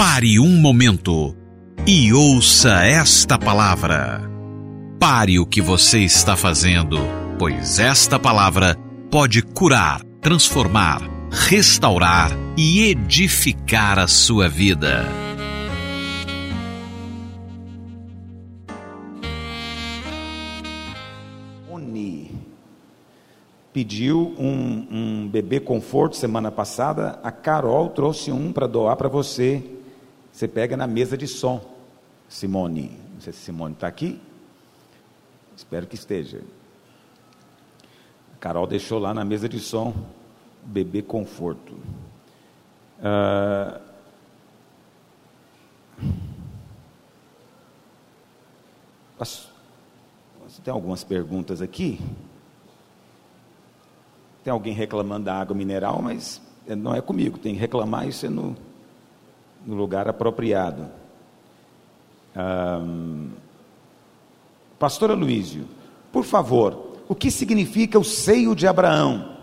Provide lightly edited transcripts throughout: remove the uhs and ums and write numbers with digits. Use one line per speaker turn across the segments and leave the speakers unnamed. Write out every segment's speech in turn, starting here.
Pare um momento e ouça esta palavra. Pare o que você está fazendo, pois esta palavra pode curar, transformar, restaurar e edificar a sua vida.
Pediu um bebê conforto semana passada. A Carol trouxe um para doar para você. Você pega na mesa de som, Simone. Não sei se Simone está aqui. Espero que esteja. A Carol deixou lá na mesa de som bebê conforto. Tem algumas perguntas aqui. Tem alguém reclamando da água mineral, mas não é comigo. Tem que reclamar isso no lugar apropriado. Pastor Aloísio, por favor, o que significa o seio de Abraão?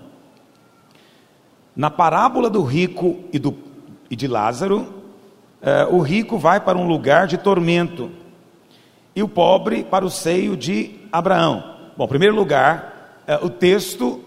Na parábola do rico e de Lázaro, o rico vai para um lugar de tormento e o pobre para o seio de Abraão. Bom, em primeiro lugar, o texto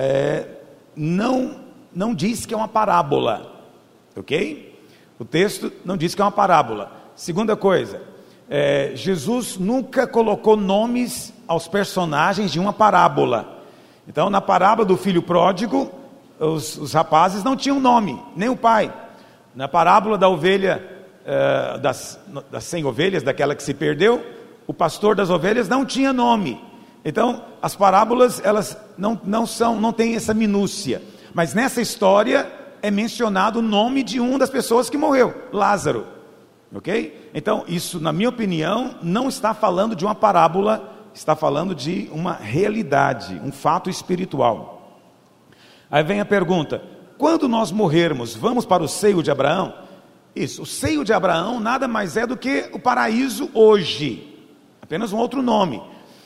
não diz que é uma parábola, ok? O texto não diz que é uma parábola. Segunda coisa, Jesus nunca colocou nomes aos personagens de uma parábola. Então, na parábola do filho pródigo, os rapazes não tinham nome, nem o pai. Na parábola da ovelha, das 100 ovelhas, daquela que se perdeu, o pastor das ovelhas não tinha nome. Então, as parábolas, elas não têm essa minúcia. Mas nessa história é mencionado o nome de uma das pessoas que morreu, Lázaro. Ok? Então, isso, na minha opinião, não está falando de uma parábola, está falando de uma realidade, um fato espiritual. Aí vem a pergunta: quando nós morrermos, vamos para o seio de Abraão? Isso, o seio de Abraão nada mais é do que o paraíso hoje, apenas um outro nome.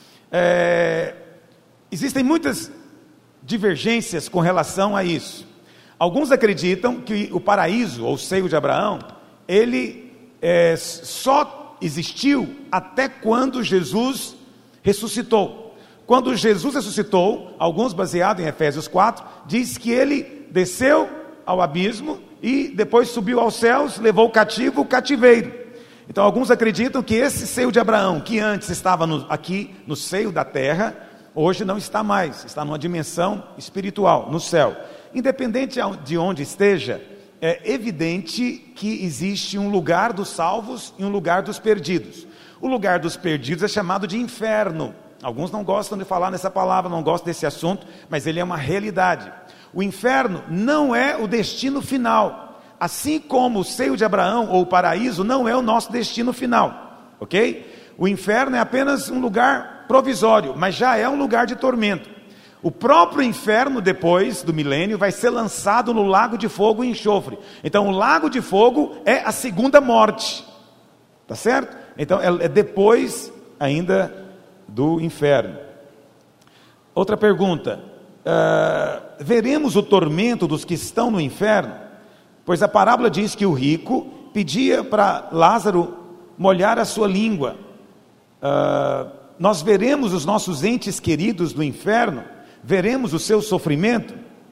Existem muitas divergências com relação a isso. Alguns acreditam que o paraíso, ou o seio de Abraão, ele só existiu até quando Jesus ressuscitou. Quando Jesus ressuscitou, alguns baseados em Efésios 4, diz que ele desceu ao abismo e depois subiu aos céus, levou cativo o cativeiro. Então alguns acreditam que esse seio de Abraão, que antes estava aqui no seio da terra, hoje não está mais, está numa dimensão espiritual, no céu. Independente de onde esteja, é evidente que existe um lugar dos salvos e um lugar dos perdidos. O lugar dos perdidos é chamado de inferno. Alguns não gostam de falar nessa palavra, não gostam desse assunto, mas ele é uma realidade. O inferno não é o destino final. Assim como o seio de Abraão ou o paraíso não é o nosso destino final, ok? O inferno é apenas um lugar provisório, mas já é um lugar de tormento. O próprio inferno, depois do milênio, vai ser lançado no lago de fogo e enxofre. Então o lago de fogo é a segunda morte, tá certo? Então é depois ainda do inferno. Outra pergunta: veremos o tormento dos que estão no inferno? Pois a parábola diz que o rico pedia para Lázaro molhar a sua língua. Nós veremos os nossos entes queridos no inferno? Veremos o seu sofrimento?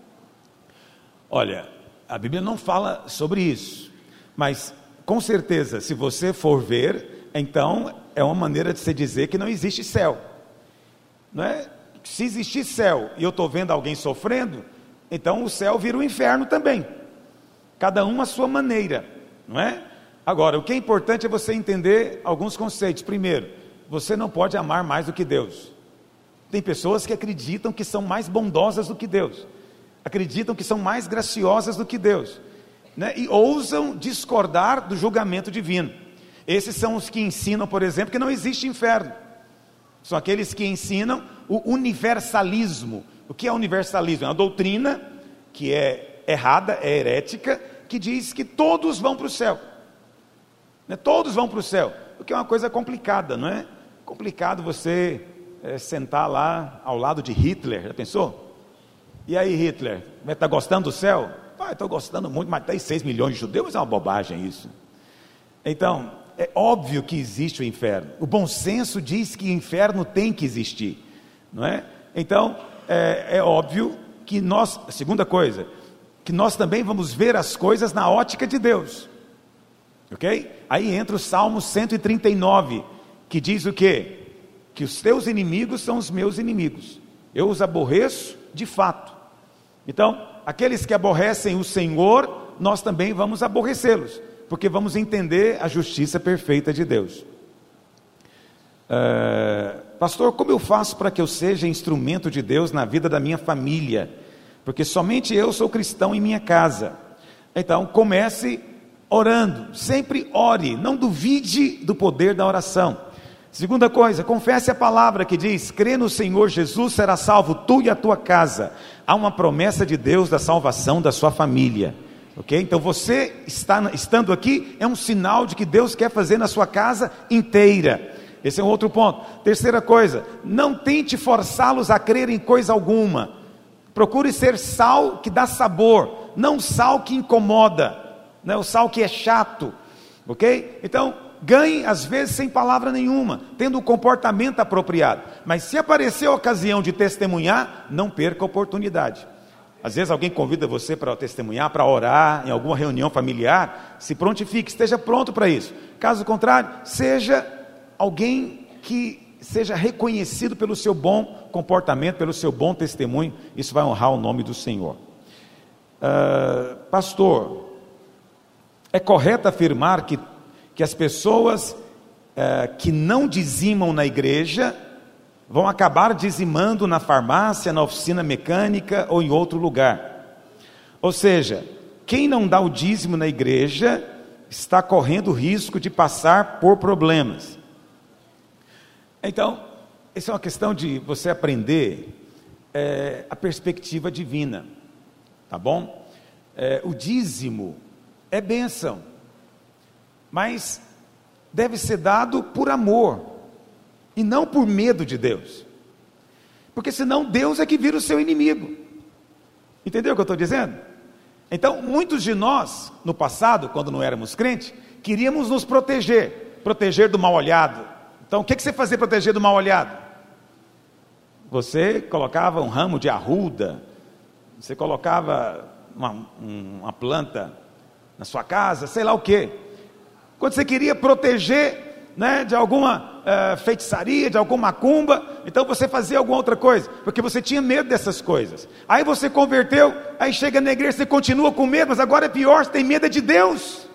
Olha, a Bíblia não fala sobre isso, mas com certeza, se você for ver, então é uma maneira de se dizer que não existe céu, não é? Se existir céu e eu estou vendo alguém sofrendo, então o céu vira o inferno também. Cada um à sua maneira, não é? Agora, o que é importante é você entender alguns conceitos. Primeiro, você não pode amar mais do que Deus. Tem pessoas que acreditam que são mais bondosas do que Deus, acreditam que são mais graciosas do que Deus, né? E ousam discordar do julgamento divino. Esses são os que ensinam, por exemplo, que não existe inferno. São aqueles que ensinam o universalismo. O que é universalismo? É uma doutrina que é errada, é herética, que diz que todos vão para o céu, né? Todos vão para o céu, o que é uma coisa complicada, não é? Complicado você sentar lá ao lado de Hitler, já pensou? E aí, Hitler, está gostando do céu? Estou gostando muito, mas tem 6 milhões de judeus, é uma bobagem isso. Então, é óbvio que existe o inferno. O bom senso diz que o inferno tem que existir, não é? Então, é óbvio que nós, segunda coisa, que nós também vamos ver as coisas na ótica de Deus, ok? Aí entra o Salmo 139, que diz o quê? Que os teus inimigos são os meus inimigos, eu os aborreço de fato. Então, aqueles que aborrecem o Senhor, nós também vamos aborrecê-los, porque vamos entender a justiça perfeita de Deus. Pastor, como eu faço para que eu seja instrumento de Deus na vida da minha família? Porque somente eu sou cristão em minha casa. Então, comece orando, sempre ore, não duvide do poder da oração. Segunda coisa, confesse a palavra que diz: crê no Senhor Jesus, será salvo tu e a tua casa. Há uma promessa de Deus da salvação da sua família. Ok? Então você estando aqui é um sinal de que Deus quer fazer na sua casa inteira. Esse é um outro ponto. Terceira coisa, não tente forçá-los a crer em coisa alguma. Procure ser sal que dá sabor, não sal que incomoda, não é o sal que é chato. Ok? Então, ganhe às vezes sem palavra nenhuma, tendo um comportamento apropriado. Mas se aparecer a ocasião de testemunhar, não perca a oportunidade. Às vezes alguém convida você para testemunhar, para orar, em alguma reunião familiar, se prontifique, esteja pronto para isso. Caso contrário, seja alguém que seja reconhecido pelo seu bom comportamento, pelo seu bom testemunho. Isso vai honrar o nome do Senhor. Pastor, é correto afirmar que as pessoas que não dizimam na igreja vão acabar dizimando na farmácia, na oficina mecânica ou em outro lugar? Ou seja, quem não dá o dízimo na igreja está correndo o risco de passar por problemas. Então, essa é uma questão de você aprender a perspectiva divina, tá bom? O dízimo é bênção, mas deve ser dado por amor e não por medo de Deus, porque senão Deus é que vira o seu inimigo. Entendeu o que eu estou dizendo? Então, muitos de nós, no passado, quando não éramos crentes, queríamos nos proteger do mal-olhado. Então, o que você fazia para proteger do mal-olhado? Você colocava um ramo de arruda, você colocava uma planta na sua casa, sei lá o quê. Quando você queria proteger, né, de alguma feitiçaria, de alguma macumba, então você fazia alguma outra coisa, porque você tinha medo dessas coisas. Aí você converteu, aí chega na igreja, você continua com medo, mas agora é pior, você tem medo de Deus.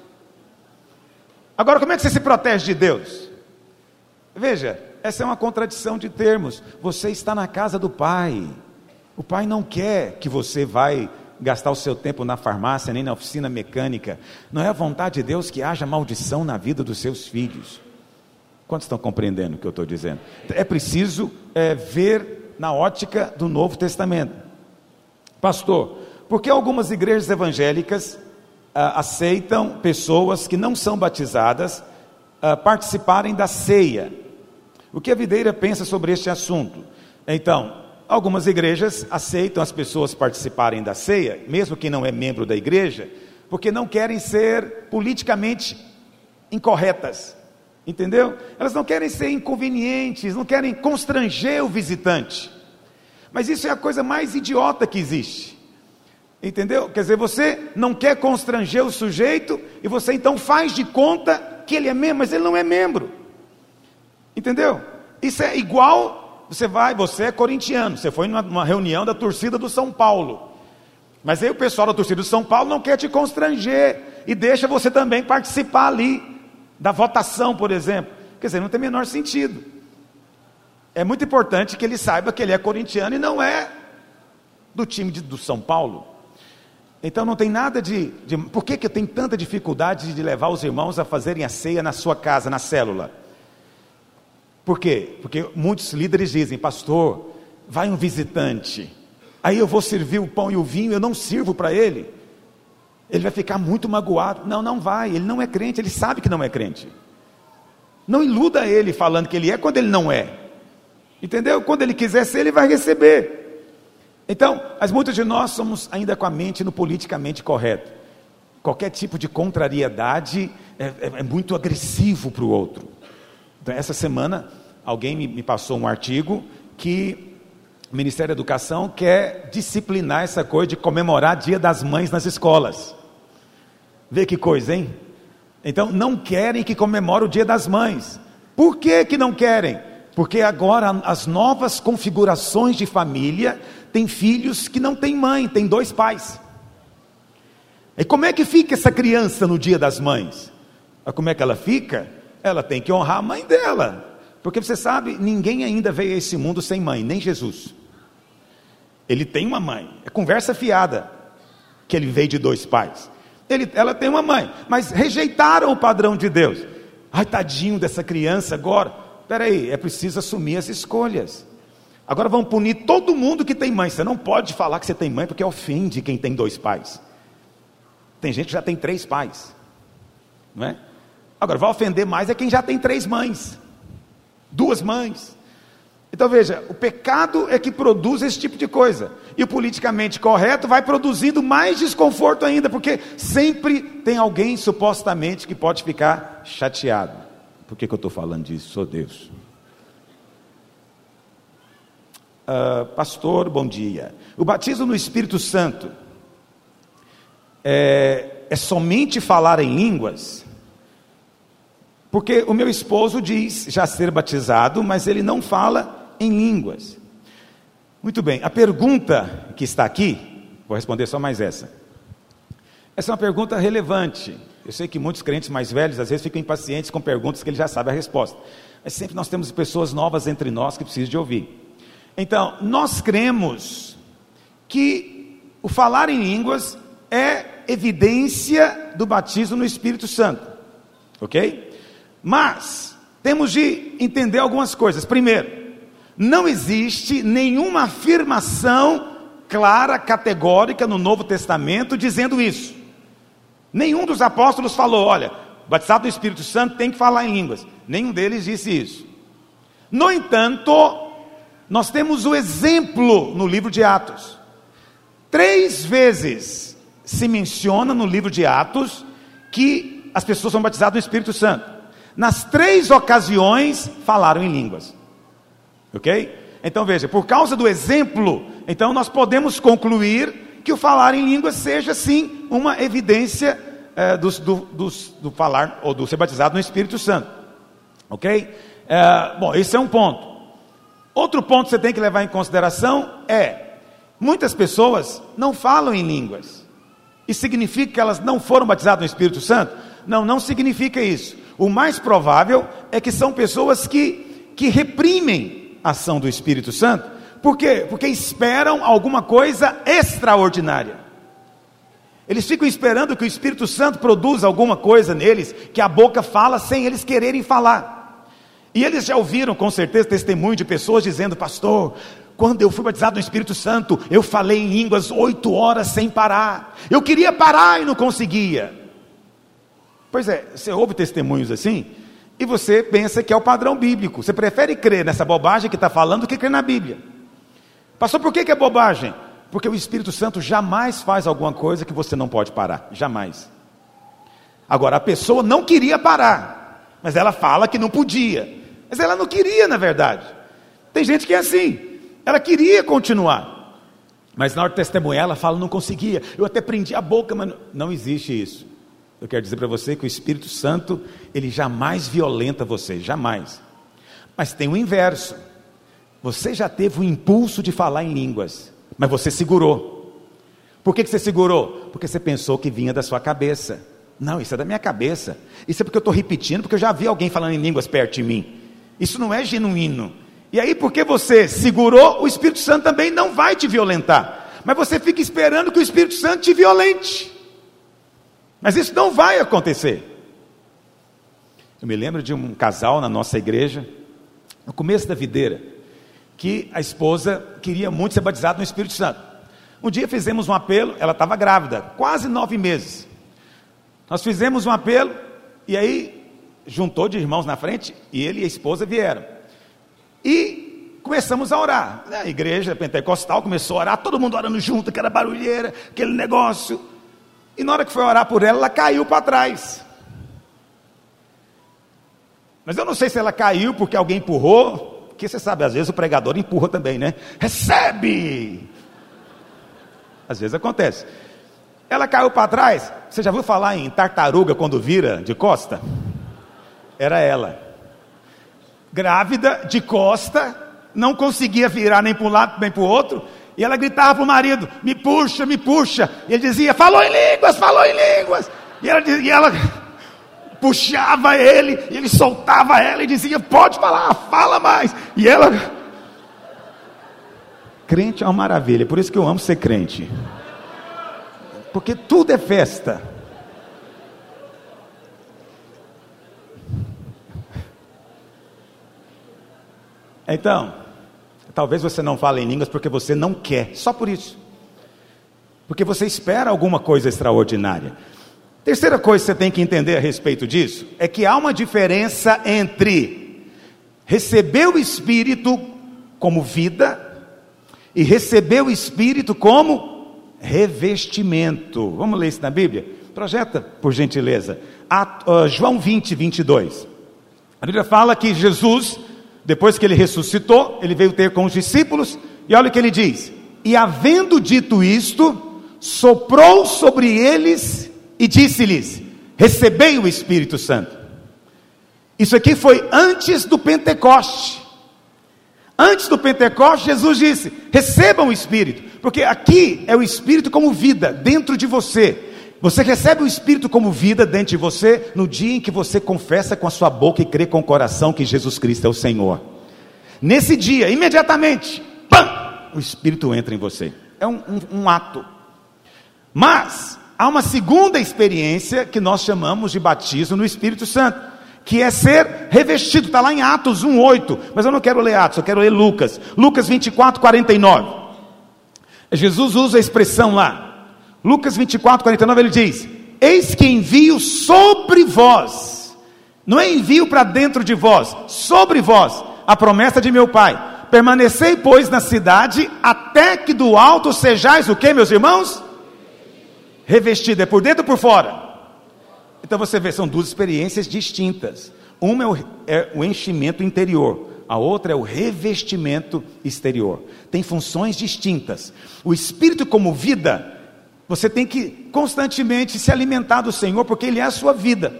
Agora como é que você se protege de Deus? Veja, essa é uma contradição de termos. Você está na casa do Pai, o Pai não quer que você vai gastar o seu tempo na farmácia, nem na oficina mecânica. Não é a vontade de Deus que haja maldição na vida dos seus filhos. Quantos estão compreendendo o que eu estou dizendo? É preciso ver na ótica do Novo Testamento. Pastor, por que algumas igrejas evangélicas aceitam pessoas que não são batizadas participarem da ceia? O que a videira pensa sobre este assunto? Então, algumas igrejas aceitam as pessoas participarem da ceia, mesmo quem não é membro da igreja, porque não querem ser politicamente incorretas. Entendeu? Elas não querem ser inconvenientes, não querem constranger o visitante. Mas isso é a coisa mais idiota que existe. Entendeu? Quer dizer, você não quer constranger o sujeito e você então faz de conta que ele é membro, mas ele não é membro. Entendeu? Isso é igual, você é corintiano, você foi numa reunião da torcida do São Paulo. Mas aí o pessoal da torcida do São Paulo não quer te constranger e deixa você também participar ali da votação, por exemplo. Quer dizer, não tem o menor sentido. É muito importante que ele saiba que ele é corintiano e não é do time do São Paulo. Então não tem nada de por que eu tenho tanta dificuldade de levar os irmãos a fazerem a ceia na sua casa, na célula? Por quê? Porque muitos líderes dizem: pastor, vai um visitante, aí eu vou servir o pão e o vinho, eu não sirvo para ele vai ficar muito magoado. Não vai, ele não é crente, ele sabe que não é crente. Não iluda ele falando que ele é quando ele não é. Entendeu? Quando ele quiser ser, ele vai receber. Então, mas muitos de nós somos ainda com a mente no politicamente correto. Qualquer tipo de contrariedade é muito agressivo para o outro. Então, essa semana, alguém me passou um artigo que o Ministério da Educação quer disciplinar essa coisa de comemorar Dia das Mães nas escolas. Vê que coisa, hein? Então, não querem que comemore o Dia das Mães. Por que não querem? Porque agora as novas configurações de família têm filhos que não têm mãe, têm 2 pais. E como é que fica essa criança no Dia das Mães? Como é que ela fica? Ela tem que honrar a mãe dela. Porque você sabe, ninguém ainda veio a esse mundo sem mãe, nem Jesus. Ele tem uma mãe, é conversa fiada que ele veio de 2 pais. Ela tem uma mãe, mas rejeitaram o padrão de Deus. Ai, tadinho dessa criança agora. Espera aí, é preciso assumir as escolhas. Agora vão punir todo mundo que tem mãe. Você não pode falar que você tem mãe porque ofende quem tem 2 pais. Tem gente que já tem 3 pais, não é? Agora vai ofender mais é quem já tem 3 mães, 2 mães. Então veja, o pecado é que produz esse tipo de coisa, e o politicamente correto vai produzindo mais desconforto ainda, porque sempre tem alguém supostamente que pode ficar chateado. Por que eu estou falando disso? Sou Deus. Pastor, bom dia. O batismo no Espírito Santo é somente falar em línguas? Porque o meu esposo diz já ser batizado, mas ele não fala em línguas. Muito bem, a pergunta que está aqui, vou responder só mais essa. Essa é uma pergunta relevante. Eu sei que muitos crentes mais velhos às vezes ficam impacientes com perguntas que eles já sabem a resposta. Mas sempre nós temos pessoas novas entre nós que precisam de ouvir. Então, nós cremos que o falar em línguas é evidência do batismo no Espírito Santo. Ok? Mas temos de entender algumas coisas. Primeiro, não existe nenhuma afirmação clara, categórica no Novo Testamento dizendo isso. Nenhum dos apóstolos falou, olha, batizado no Espírito Santo tem que falar em línguas. Nenhum deles disse isso. No entanto, nós temos o exemplo no livro de Atos. 3 vezes se menciona no livro de Atos que as pessoas são batizadas no Espírito Santo. Nas 3 ocasiões falaram em línguas. Ok? Então veja, por causa do exemplo, então nós podemos concluir que o falar em línguas seja sim uma evidência do falar ou do ser batizado no Espírito Santo. Ok? Bom, esse é um ponto. Outro ponto que você tem que levar em consideração é, muitas pessoas não falam em línguas. Isso significa que elas não foram batizadas no Espírito Santo? Não, não significa isso. O mais provável é que são pessoas que reprimem a ação do Espírito Santo. Por quê? Porque esperam alguma coisa extraordinária. Eles ficam esperando que o Espírito Santo produza alguma coisa neles, que a boca fala sem eles quererem falar. E eles já ouviram com certeza testemunho de pessoas dizendo, pastor, quando eu fui batizado no Espírito Santo, eu falei em línguas 8 horas sem parar. Eu queria parar e não conseguia. Pois é, você ouve testemunhos assim, e você pensa que é o padrão bíblico. Você prefere crer nessa bobagem que está falando do que crer na Bíblia. Pastor, por que é bobagem? Porque o Espírito Santo jamais faz alguma coisa que você não pode parar, jamais. Agora, a pessoa não queria parar, mas ela fala que não podia. Mas ela não queria, na verdade. Tem gente que é assim, ela queria continuar, mas na hora de testemunhar, ela fala, não conseguia. Eu até prendi a boca, mas não existe isso. Eu quero dizer para você que o Espírito Santo, ele jamais violenta você, jamais. Mas tem o inverso. Você já teve o impulso de falar em línguas, mas você segurou. Por que você segurou? Porque você pensou que vinha da sua cabeça. Não, isso é da minha cabeça. Isso é porque eu estou repetindo, porque eu já vi alguém falando em línguas perto de mim. Isso não é genuíno. E aí, porque você segurou, o Espírito Santo também não vai te violentar. Mas você fica esperando que o Espírito Santo te violente. Mas isso não vai acontecer. Eu me lembro de um casal na nossa igreja, no começo da videira, que a esposa queria muito ser batizada no Espírito Santo. Um dia fizemos um apelo, ela estava grávida, quase 9 meses. Nós fizemos um apelo, e aí juntou de irmãos na frente, e ele e a esposa vieram. E começamos a orar. A igreja pentecostal começou a orar, todo mundo orando junto, aquela barulheira, aquele negócio. E na hora que foi orar por ela, ela caiu para trás. Mas eu não sei se ela caiu porque alguém empurrou, porque você sabe, às vezes o pregador empurra também, né? Recebe! Às vezes acontece. Ela caiu para trás. Você já ouviu falar em tartaruga quando vira de costa? Era ela. Grávida, de costa, não conseguia virar nem para um lado nem para o outro. E ela gritava para o marido, me puxa, me puxa. E ele dizia, falou em línguas, falou em línguas. E ela puxava ele, e ele soltava ela e dizia, pode falar, fala mais. E ela... Crente é uma maravilha, por isso que eu amo ser crente. Porque tudo é festa. Então, talvez você não fale em línguas porque você não quer, só por isso. Porque você espera alguma coisa extraordinária. Terceira coisa que você tem que entender a respeito disso, é que há uma diferença entre receber o Espírito como vida, e receber o Espírito como revestimento. Vamos ler isso na Bíblia? Projeta, por gentileza. João 20, 22. A Bíblia fala que Jesus, depois que ele ressuscitou, ele veio ter com os discípulos, e olha o que ele diz, e havendo dito isto, soprou sobre eles e disse-lhes, recebei o Espírito Santo. Isso aqui foi antes do Pentecoste. Antes do Pentecoste, Jesus disse, recebam o Espírito, porque aqui é o Espírito como vida, dentro de você. Você recebe o Espírito como vida dentro de você, no dia em que você confessa com a sua boca e crê com o coração que Jesus Cristo é o Senhor. Nesse dia, imediatamente, pam, o Espírito entra em você. É um ato. Mas, há uma segunda experiência que nós chamamos de batismo no Espírito Santo, que é ser revestido, está lá em Atos 1:8, mas eu não quero ler Atos, eu quero ler Lucas 24:49, Jesus usa a expressão lá, Lucas 24:49, ele diz, eis que envio sobre vós, não é envio para dentro de vós, sobre vós, a promessa de meu Pai, permanecei pois na cidade, até que do alto sejais o que, meus irmãos? Revestido, é por dentro ou por fora? Então você vê, são duas experiências distintas. Uma é o enchimento interior, a outra é o revestimento exterior. Tem funções distintas. O Espírito como vida, você tem que constantemente se alimentar do Senhor, porque Ele é a sua vida,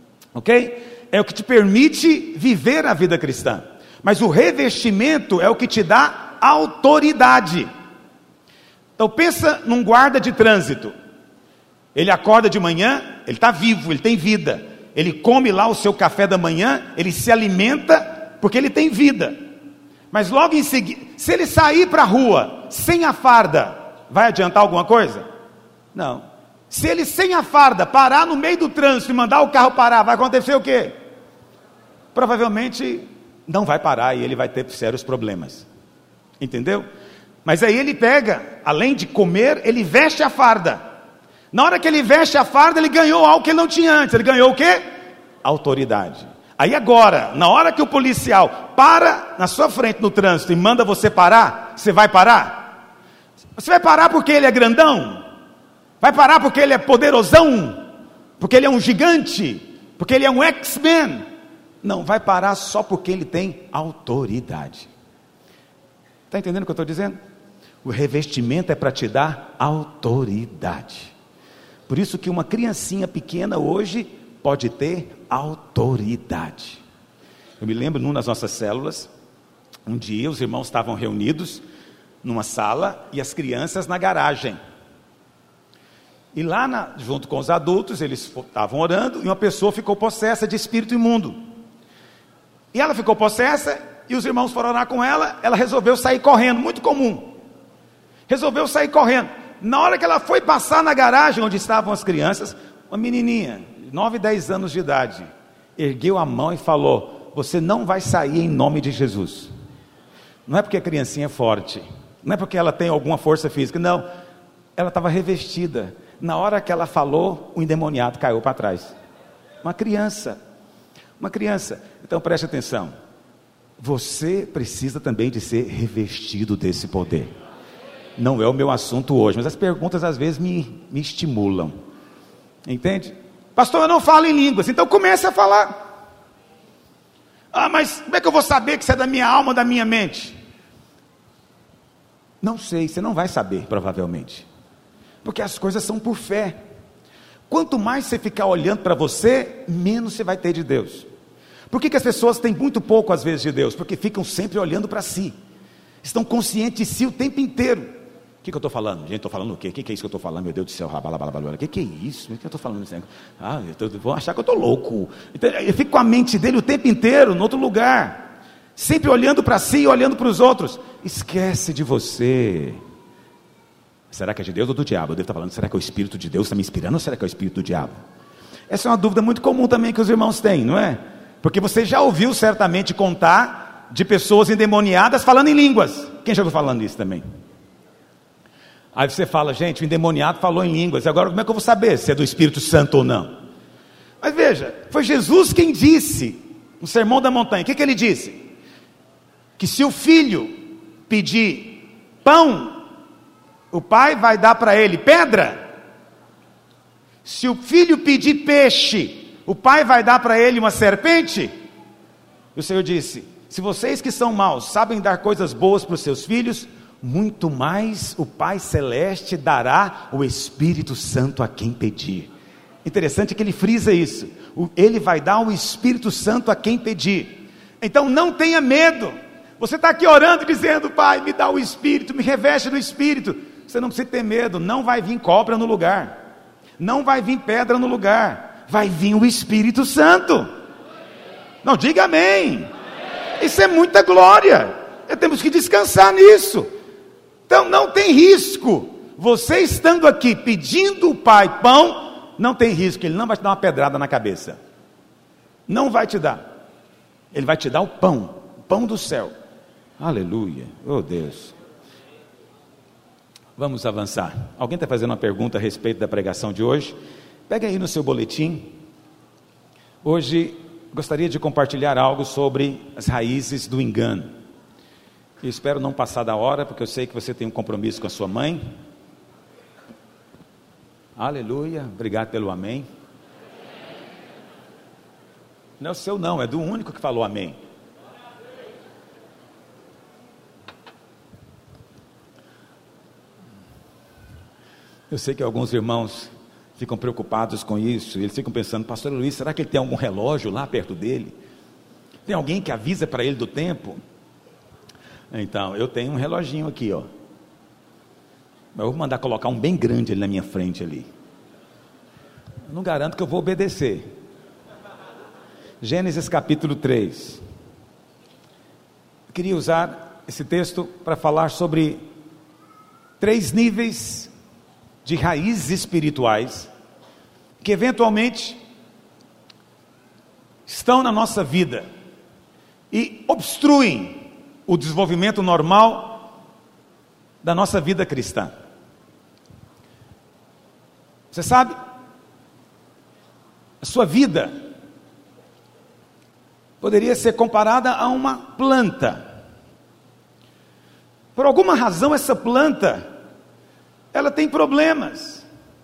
ok? É o que te permite viver a vida cristã. Mas o revestimento é o que te dá autoridade. Então pensa num guarda de trânsito. Ele acorda de manhã, ele está vivo, ele tem vida. Ele come lá o seu café da manhã, ele se alimenta, porque ele tem vida. Mas logo em seguida, se ele sair para a rua, sem a farda, vai adiantar alguma coisa? Não. Se ele sem a farda, parar no meio do trânsito e mandar o carro parar, vai acontecer o quê? Provavelmente não vai parar e ele vai ter sérios problemas. Entendeu? Mas aí ele pega, além de comer, ele veste a farda. Na hora que ele veste a farda, ele ganhou algo que ele não tinha antes. Ele ganhou o quê? Autoridade. Aí agora, na hora que o policial para na sua frente no trânsito e manda você parar, você vai parar? Você vai parar porque ele é grandão? Vai parar porque ele é poderosão? Porque ele é um gigante? Porque ele é um X-Men? Não, vai parar só porque ele tem autoridade. Está entendendo o que eu estou dizendo? O revestimento é para te dar autoridade. Por isso que uma criancinha pequena hoje pode ter autoridade. Eu me lembro numa das nossas células, um dia os irmãos estavam reunidos numa sala e as crianças na garagem. E lá junto com os adultos, eles estavam orando e uma pessoa ficou possessa de espírito imundo. E ela ficou possessa e os irmãos foram orar com ela, ela resolveu sair correndo, muito comum. Resolveu sair correndo. Na hora que ela foi passar na garagem onde estavam as crianças, uma menininha, 9, 10 anos de idade, ergueu a mão e falou, você não vai sair em nome de Jesus. Não é porque a criancinha é forte, não é porque ela tem alguma força física, não. Ela estava revestida. Na hora que ela falou, o endemoniado caiu para trás. Uma criança. Então preste atenção. Você precisa também de ser revestido desse poder. Não é o meu assunto hoje, mas as perguntas às vezes me estimulam. Entende? Pastor, eu não falo em línguas, então comece a falar. Mas como é que eu vou saber que isso é da minha alma, da minha mente? Não sei, você não vai saber, provavelmente. Porque as coisas são por fé. Quanto mais você ficar olhando para você, menos você vai ter de Deus. Por que as pessoas têm muito pouco às vezes de Deus? Porque ficam sempre olhando para si. Estão conscientes de si o tempo inteiro. O que eu estou falando? Gente, estou falando o quê? O que é isso que eu estou falando? Meu Deus do céu, o que é isso? O que eu estou falando? Vou achar que eu estou louco. Então, eu fico com a mente dele o tempo inteiro, em outro lugar. Sempre olhando para si e olhando para os outros. Esquece de você. Será que é de Deus ou do diabo? Eu devo estar falando, será que é o Espírito de Deus que está me inspirando ou será que é o Espírito do diabo? Essa é uma dúvida muito comum também que os irmãos têm, não é? Porque você já ouviu certamente contar de pessoas endemoniadas falando em línguas. Quem já ouviu falando isso também? Aí você fala, gente, o endemoniado falou em línguas. Agora como é que eu vou saber se é do Espírito Santo ou não? Mas veja, foi Jesus quem disse no Sermão da Montanha. O que ele disse? Que se o filho pedir pão, o pai vai dar para ele pedra. Se o filho pedir peixe, o pai vai dar para ele uma serpente. E o Senhor disse, se vocês que são maus sabem dar coisas boas para os seus filhos, muito mais o Pai Celeste dará o Espírito Santo a quem pedir. Interessante que ele frisa isso. Ele vai dar o Espírito Santo a quem pedir. Então não tenha medo. Você está aqui orando e dizendo, Pai, me dá o Espírito, me reveste do Espírito. Você não precisa ter medo, não vai vir cobra no lugar. Não vai vir pedra no lugar. Vai vir o Espírito Santo. Não, diga amém. Isso é muita glória. Temos que descansar nisso. Então não tem risco. Você estando aqui pedindo o Pai pão, não tem risco. Ele não vai te dar uma pedrada na cabeça. Não vai te dar. Ele vai te dar o pão do céu. Aleluia. Oh Deus. Vamos avançar. Alguém está fazendo uma pergunta a respeito da pregação de hoje? Pega aí no seu boletim. Hoje gostaria de compartilhar algo sobre as raízes do engano. Eu espero não passar da hora, porque eu sei que você tem um compromisso com a sua mãe. Aleluia, obrigado pelo amém. Não é o seu não, é do único que falou amém. Eu sei que alguns irmãos ficam preocupados com isso, eles ficam pensando, pastor Luiz, será que ele tem algum relógio lá perto dele? Tem alguém que avisa para ele do tempo? Então, eu tenho um reloginho aqui, ó. Mas eu vou mandar colocar um bem grande ali na minha frente ali. Eu não garanto que eu vou obedecer. Gênesis capítulo 3. Eu queria usar esse texto para falar sobre 3 níveis de raízes espirituais que eventualmente estão na nossa vida e obstruem o desenvolvimento normal da nossa vida cristã. Você sabe, a sua vida poderia ser comparada a uma planta. Por alguma razão essa planta, ela tem problemas.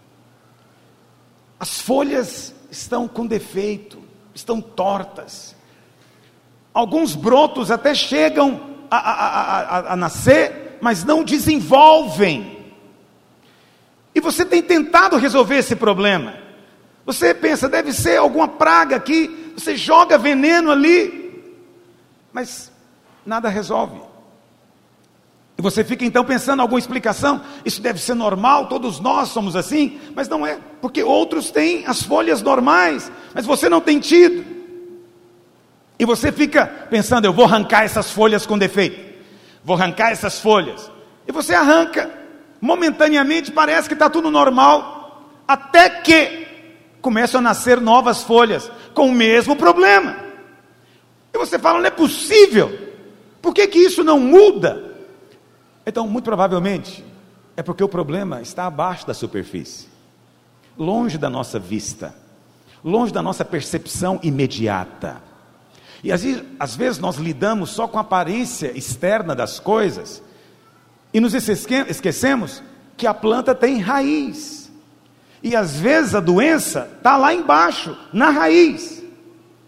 As folhas estão com defeito, estão tortas. Alguns brotos até chegam a nascer, mas não desenvolvem. E você tem tentado resolver esse problema. Você pensa, deve ser alguma praga aqui, você joga veneno ali, mas nada resolve. E você fica então pensando em alguma explicação, isso deve ser normal, todos nós somos assim, mas não é, porque outros têm as folhas normais, mas você não tem tido. E você fica pensando, eu vou arrancar essas folhas com defeito, vou arrancar essas folhas, e você arranca, momentaneamente parece que está tudo normal, até que começam a nascer novas folhas, com o mesmo problema, e você fala, não é possível, por que isso não muda? Então, muito provavelmente, é porque o problema está abaixo da superfície, longe da nossa vista, longe da nossa percepção imediata. E às vezes nós lidamos só com a aparência externa das coisas, e nos esquecemos que a planta tem raiz, e às vezes a doença está lá embaixo, na raiz.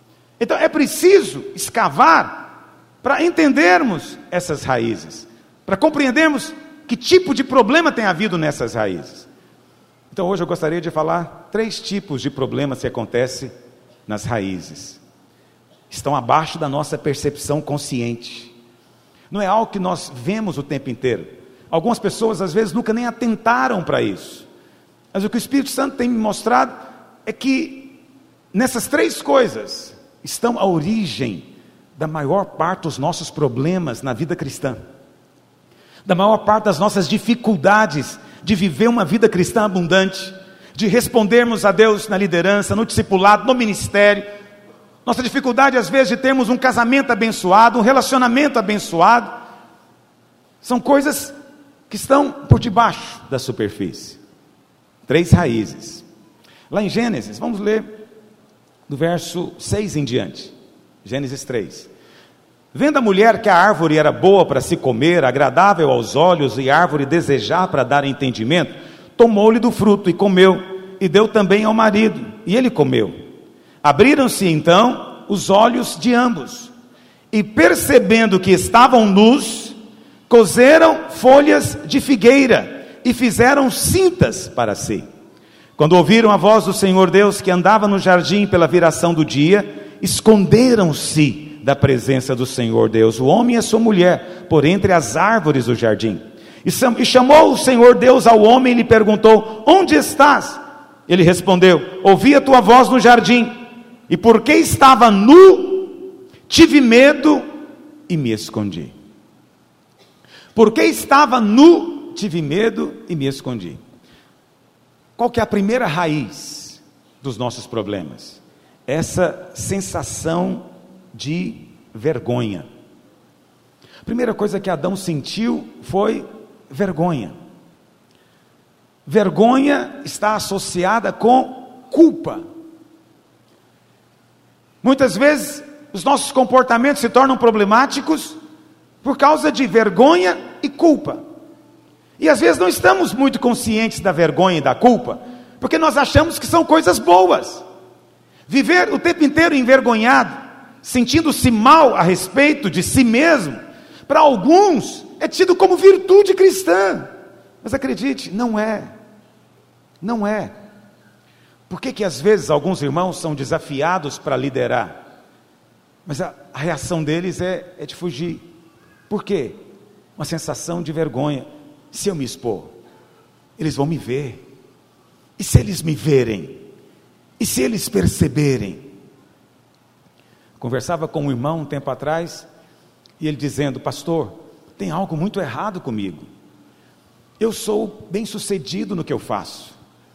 Então é preciso escavar para entendermos essas raízes, para compreendermos que tipo de problema tem havido nessas raízes. Então hoje eu gostaria de falar 3 tipos de problemas que acontecem nas raízes. Estão abaixo da nossa percepção consciente. Não é algo que nós vemos o tempo inteiro. Algumas pessoas às vezes nunca nem atentaram para isso. Mas o que o Espírito Santo tem me mostrado é que nessas 3 coisas estão a origem da maior parte dos nossos problemas na vida cristã. Da maior parte das nossas dificuldades de viver uma vida cristã abundante, de respondermos a Deus na liderança, no discipulado, no ministério. Nossa dificuldade às vezes de termos um casamento abençoado, um relacionamento abençoado, são coisas que estão por debaixo da superfície. 3 raízes. Lá em Gênesis, vamos ler do verso 6 em diante. Gênesis 3. Vendo a mulher que a árvore era boa para se comer, agradável aos olhos e árvore desejar para dar entendimento, tomou-lhe do fruto e comeu, e deu também ao marido, e ele comeu. Abriram-se então os olhos de ambos, e percebendo que estavam nus, coseram folhas de figueira, e fizeram cintas para si. Quando ouviram a voz do Senhor Deus, que andava no jardim pela viração do dia, esconderam-se da presença do Senhor Deus, o homem e a sua mulher, por entre as árvores do jardim. E chamou o Senhor Deus ao homem e lhe perguntou: onde estás? Ele respondeu: ouvi a tua voz no jardim, e porque estava nu, tive medo e me escondi. Porque estava nu, tive medo e me escondi. Qual que é a primeira raiz dos nossos problemas? Essa sensação de vergonha. A primeira coisa que Adão sentiu foi vergonha. Vergonha está associada com culpa. Muitas vezes os nossos comportamentos se tornam problemáticos por causa de vergonha e culpa. E às vezes não estamos muito conscientes da vergonha e da culpa, porque nós achamos que são coisas boas. Viver o tempo inteiro envergonhado, sentindo-se mal a respeito de si mesmo, para alguns é tido como virtude cristã. Mas acredite, não é. Não é. Por que às vezes alguns irmãos são desafiados para liderar? Mas a reação deles é de fugir. Por quê? Uma sensação de vergonha. Se eu me expor, eles vão me ver. E se eles me verem? E se eles perceberem? Conversava com um irmão um tempo atrás, e ele dizendo: pastor, tem algo muito errado comigo. Eu sou bem sucedido no que eu faço.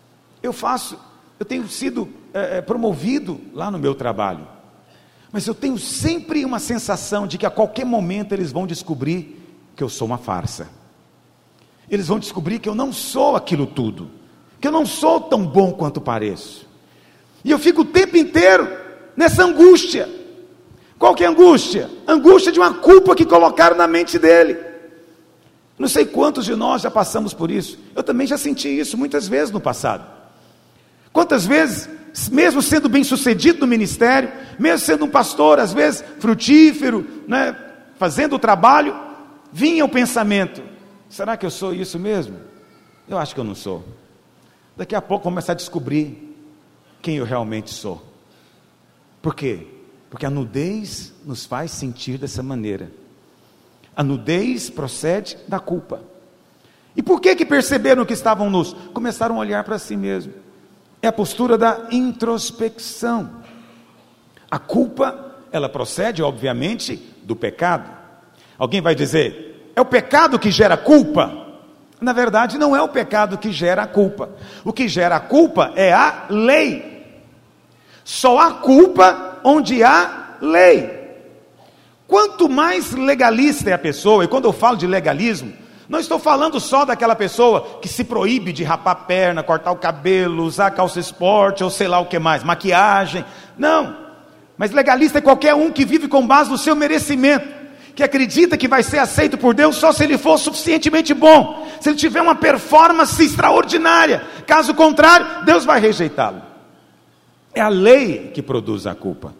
Eu tenho sido promovido lá no meu trabalho. Mas eu tenho sempre uma sensação de que a qualquer momento eles vão descobrir que eu sou uma farsa. Eles vão descobrir que eu não sou aquilo tudo, que eu não sou tão bom quanto pareço. E eu fico o tempo inteiro nessa angústia. Qual que é a angústia? Angústia de uma culpa que colocaram na mente dele. Não sei quantos de nós já passamos por isso. Eu também já senti isso muitas vezes no passado. Quantas vezes, mesmo sendo bem sucedido no ministério, mesmo sendo um pastor, às vezes frutífero, né, fazendo o trabalho, vinha o pensamento: será que eu sou isso mesmo? Eu acho que eu não sou. Daqui a pouco vou começar a descobrir quem eu realmente sou. Por quê? Porque a nudez nos faz sentir dessa maneira. A nudez procede da culpa. E por que perceberam que estavam nus? Começaram a olhar para si mesmo. É a postura da introspecção. A culpa, ela procede, obviamente, do pecado. Alguém vai dizer: é o pecado que gera culpa? Na verdade, não é o pecado que gera a culpa. O que gera a culpa é a lei. Só há culpa onde há lei. Quanto mais legalista é a pessoa, e quando eu falo de legalismo, não estou falando só daquela pessoa que se proíbe de rapar a perna, cortar o cabelo, usar calça esporte, ou sei lá o que mais, maquiagem. Não, mas legalista é qualquer um que vive com base no seu merecimento, que acredita que vai ser aceito por Deus só se ele for suficientemente bom, se ele tiver uma performance extraordinária. Caso contrário, Deus vai rejeitá-lo. É a lei que produz a culpa.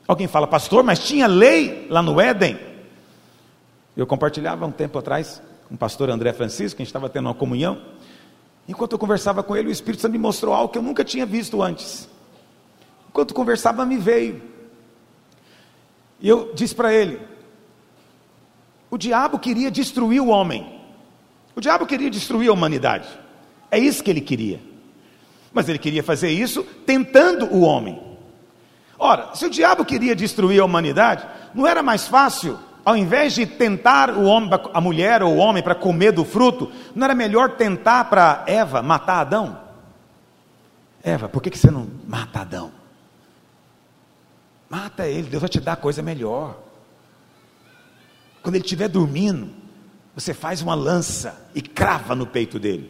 Alguém fala, pastor, mas tinha lei lá no Éden? Eu compartilhava um tempo atrás com o pastor André Francisco, que a gente estava tendo uma comunhão. Enquanto eu conversava com ele, o Espírito Santo me mostrou algo que eu nunca tinha visto antes. Enquanto conversava, me veio. E eu disse para ele, o diabo queria destruir o homem. O diabo queria destruir a humanidade. É isso que ele queria. Mas ele queria fazer isso tentando o homem. Ora, se o diabo queria destruir a humanidade, não era mais fácil, ao invés de tentar o homem, a mulher ou o homem para comer do fruto, não era melhor tentar para Eva matar Adão? Eva, por que você não mata Adão? Mata ele, Deus vai te dar coisa melhor. Quando ele estiver dormindo, você faz uma lança e crava no peito dele.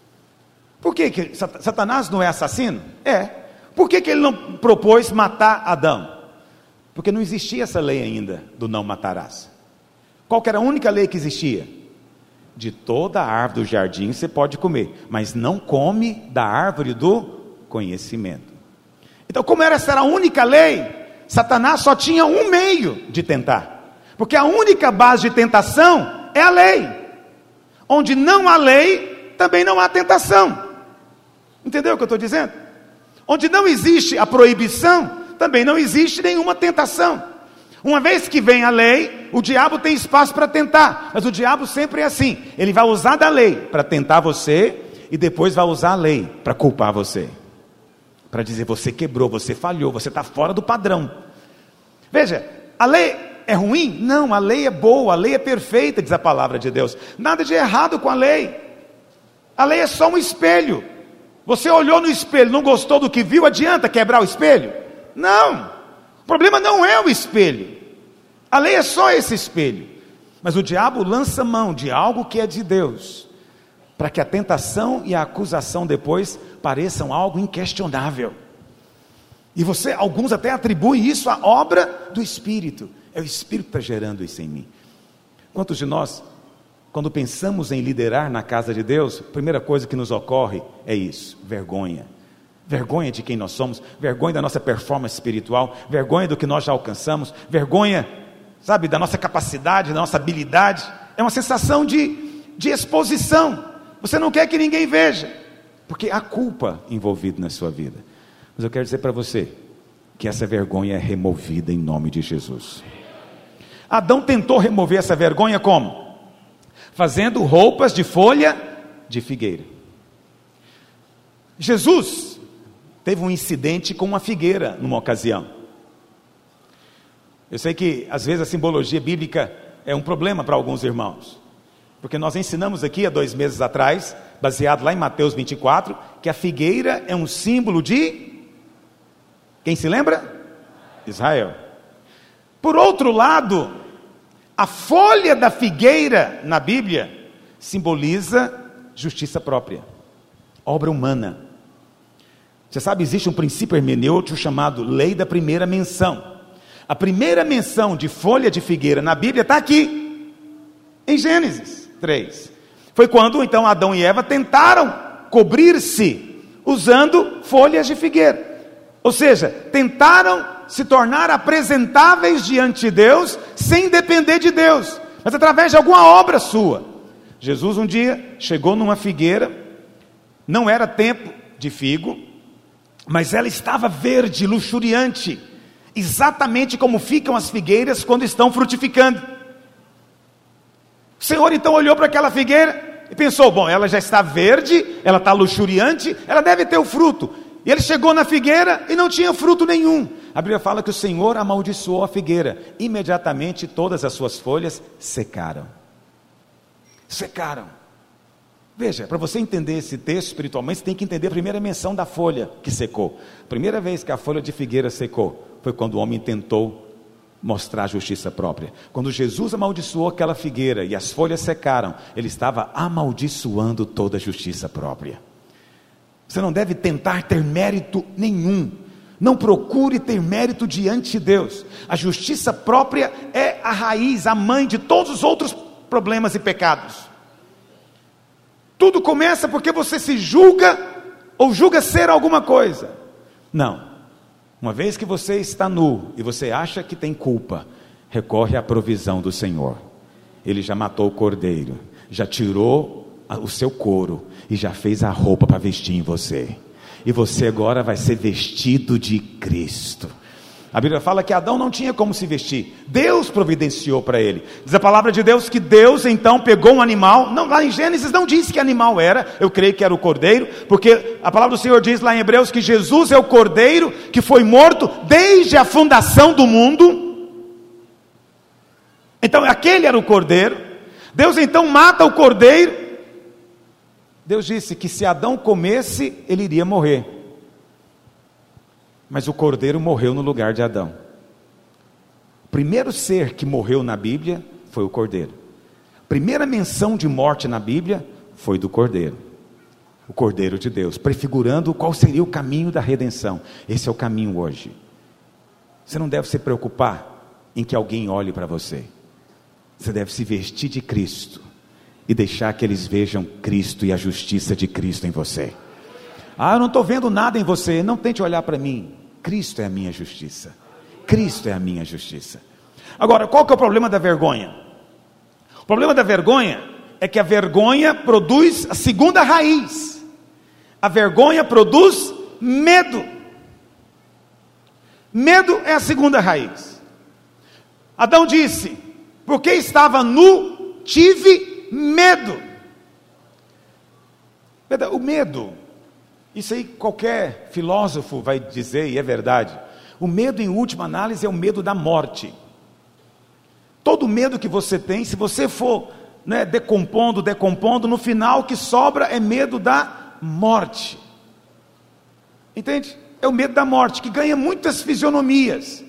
Por que Satanás não é assassino? É. Por que ele não propôs matar Adão? Porque não existia essa lei ainda do não matarás. Qual que era a única lei que existia? De toda a árvore do jardim você pode comer, mas não come da árvore do conhecimento. Então, como essa era a única lei, Satanás só tinha um meio de tentar. Porque a única base de tentação é a lei. Onde não há lei, também não há tentação. Entendeu o que eu estou dizendo? Onde não existe a proibição, também não existe nenhuma tentação. Uma vez que vem a lei, o diabo tem espaço para tentar. Mas o diabo sempre é assim. Ele vai usar da lei para tentar você, e depois vai usar a lei para culpar você. Para dizer, você quebrou, você falhou, você está fora do padrão. Veja, a lei é ruim? Não, a lei é boa, a lei é perfeita, diz a palavra de Deus. Nada de errado com a lei. A lei é só um espelho. Você olhou no espelho, não gostou do que viu, adianta quebrar o espelho? Não, o problema não é o espelho. A lei é só esse espelho. Mas o diabo lança mão de algo que é de Deus, para que a tentação e a acusação depois pareçam algo inquestionável. E alguns até atribuem isso à obra do Espírito. É o Espírito que está gerando isso em mim. Quantos de nós, quando pensamos em liderar na casa de Deus, a primeira coisa que nos ocorre é isso, vergonha. Vergonha de quem nós somos, vergonha da nossa performance espiritual, vergonha do que nós já alcançamos, vergonha, sabe, da nossa capacidade, da nossa habilidade. É uma sensação de exposição. Você não quer que ninguém veja, porque há culpa envolvida na sua vida. Mas eu quero dizer para você, que essa vergonha é removida em nome de Jesus. Adão tentou remover essa vergonha como? Fazendo roupas de folha de figueira. Jesus teve um incidente com uma figueira numa ocasião. Eu sei que às vezes a simbologia bíblica é um problema para alguns irmãos, porque nós ensinamos aqui há 2 meses atrás, baseado lá em Mateus 24, que a figueira é um símbolo de... Quem se lembra? Israel. Por outro lado, a folha da figueira na Bíblia simboliza justiça própria, obra humana. Você sabe, existe um princípio hermenêutico chamado lei da primeira menção. A primeira menção de folha de figueira na Bíblia está aqui, em Gênesis 3. Foi quando então Adão e Eva tentaram cobrir-se usando folhas de figueira. Ou seja, tentaram se tornar apresentáveis diante de Deus, sem depender de Deus, mas através de alguma obra sua. Jesus um dia chegou numa figueira, não era tempo de figo, mas ela estava verde, luxuriante, exatamente como ficam as figueiras quando estão frutificando. O Senhor então olhou para aquela figueira e pensou, bom, ela já está verde, ela está luxuriante, ela deve ter o fruto. E ele chegou na figueira e não tinha fruto nenhum. A Bíblia fala que o Senhor amaldiçoou a figueira. Imediatamente todas as suas folhas secaram. Secaram. Veja, para você entender esse texto espiritualmente, você tem que entender a primeira menção da folha que secou. A primeira vez que a folha de figueira secou foi quando o homem tentou mostrar a justiça própria. Quando Jesus amaldiçoou aquela figueira e as folhas secaram, ele estava amaldiçoando toda a justiça própria. Você não deve tentar ter mérito nenhum. Não procure ter mérito diante de Deus. A justiça própria é a raiz, a mãe de todos os outros problemas e pecados. Tudo começa porque você se julga ou julga ser alguma coisa. Não. Uma vez que você está nu e você acha que tem culpa, recorre à provisão do Senhor. Ele já matou o cordeiro, já tirou o seu couro e já fez a roupa para vestir em você. E você agora vai ser vestido de Cristo. A Bíblia fala que Adão não tinha como se vestir. Deus providenciou para ele. Diz a palavra de Deus que Deus então pegou um animal. Não, lá em Gênesis não diz que animal era. Eu creio que era o cordeiro. Porque a palavra do Senhor diz lá em Hebreus que Jesus é o cordeiro que foi morto desde a fundação do mundo. Então aquele era o cordeiro. Deus então mata o cordeiro. Deus disse que se Adão comesse, ele iria morrer. Mas o cordeiro morreu no lugar de Adão. O primeiro ser que morreu na Bíblia foi o cordeiro. A primeira menção de morte na Bíblia foi do cordeiro. O cordeiro de Deus, prefigurando qual seria o caminho da redenção. Esse é o caminho hoje. Você não deve se preocupar em que alguém olhe para você. Você deve se vestir de Cristo e deixar que eles vejam Cristo e a justiça de Cristo em você. Ah, eu não estou vendo nada em você. Não tente olhar para mim. Cristo é a minha justiça. Cristo é a minha justiça. Agora, qual que é o problema da vergonha? O problema da vergonha é que a vergonha produz a segunda raiz. A vergonha produz medo. Medo é a segunda raiz. Adão disse: porque estava nu, tive medo. O medo, isso aí qualquer filósofo vai dizer, e é verdade. O medo, em última análise, é o medo da morte. Todo medo que você tem, se você for decompondo, no final o que sobra é medo da morte. Entende? É o medo da morte, que ganha muitas fisionomias.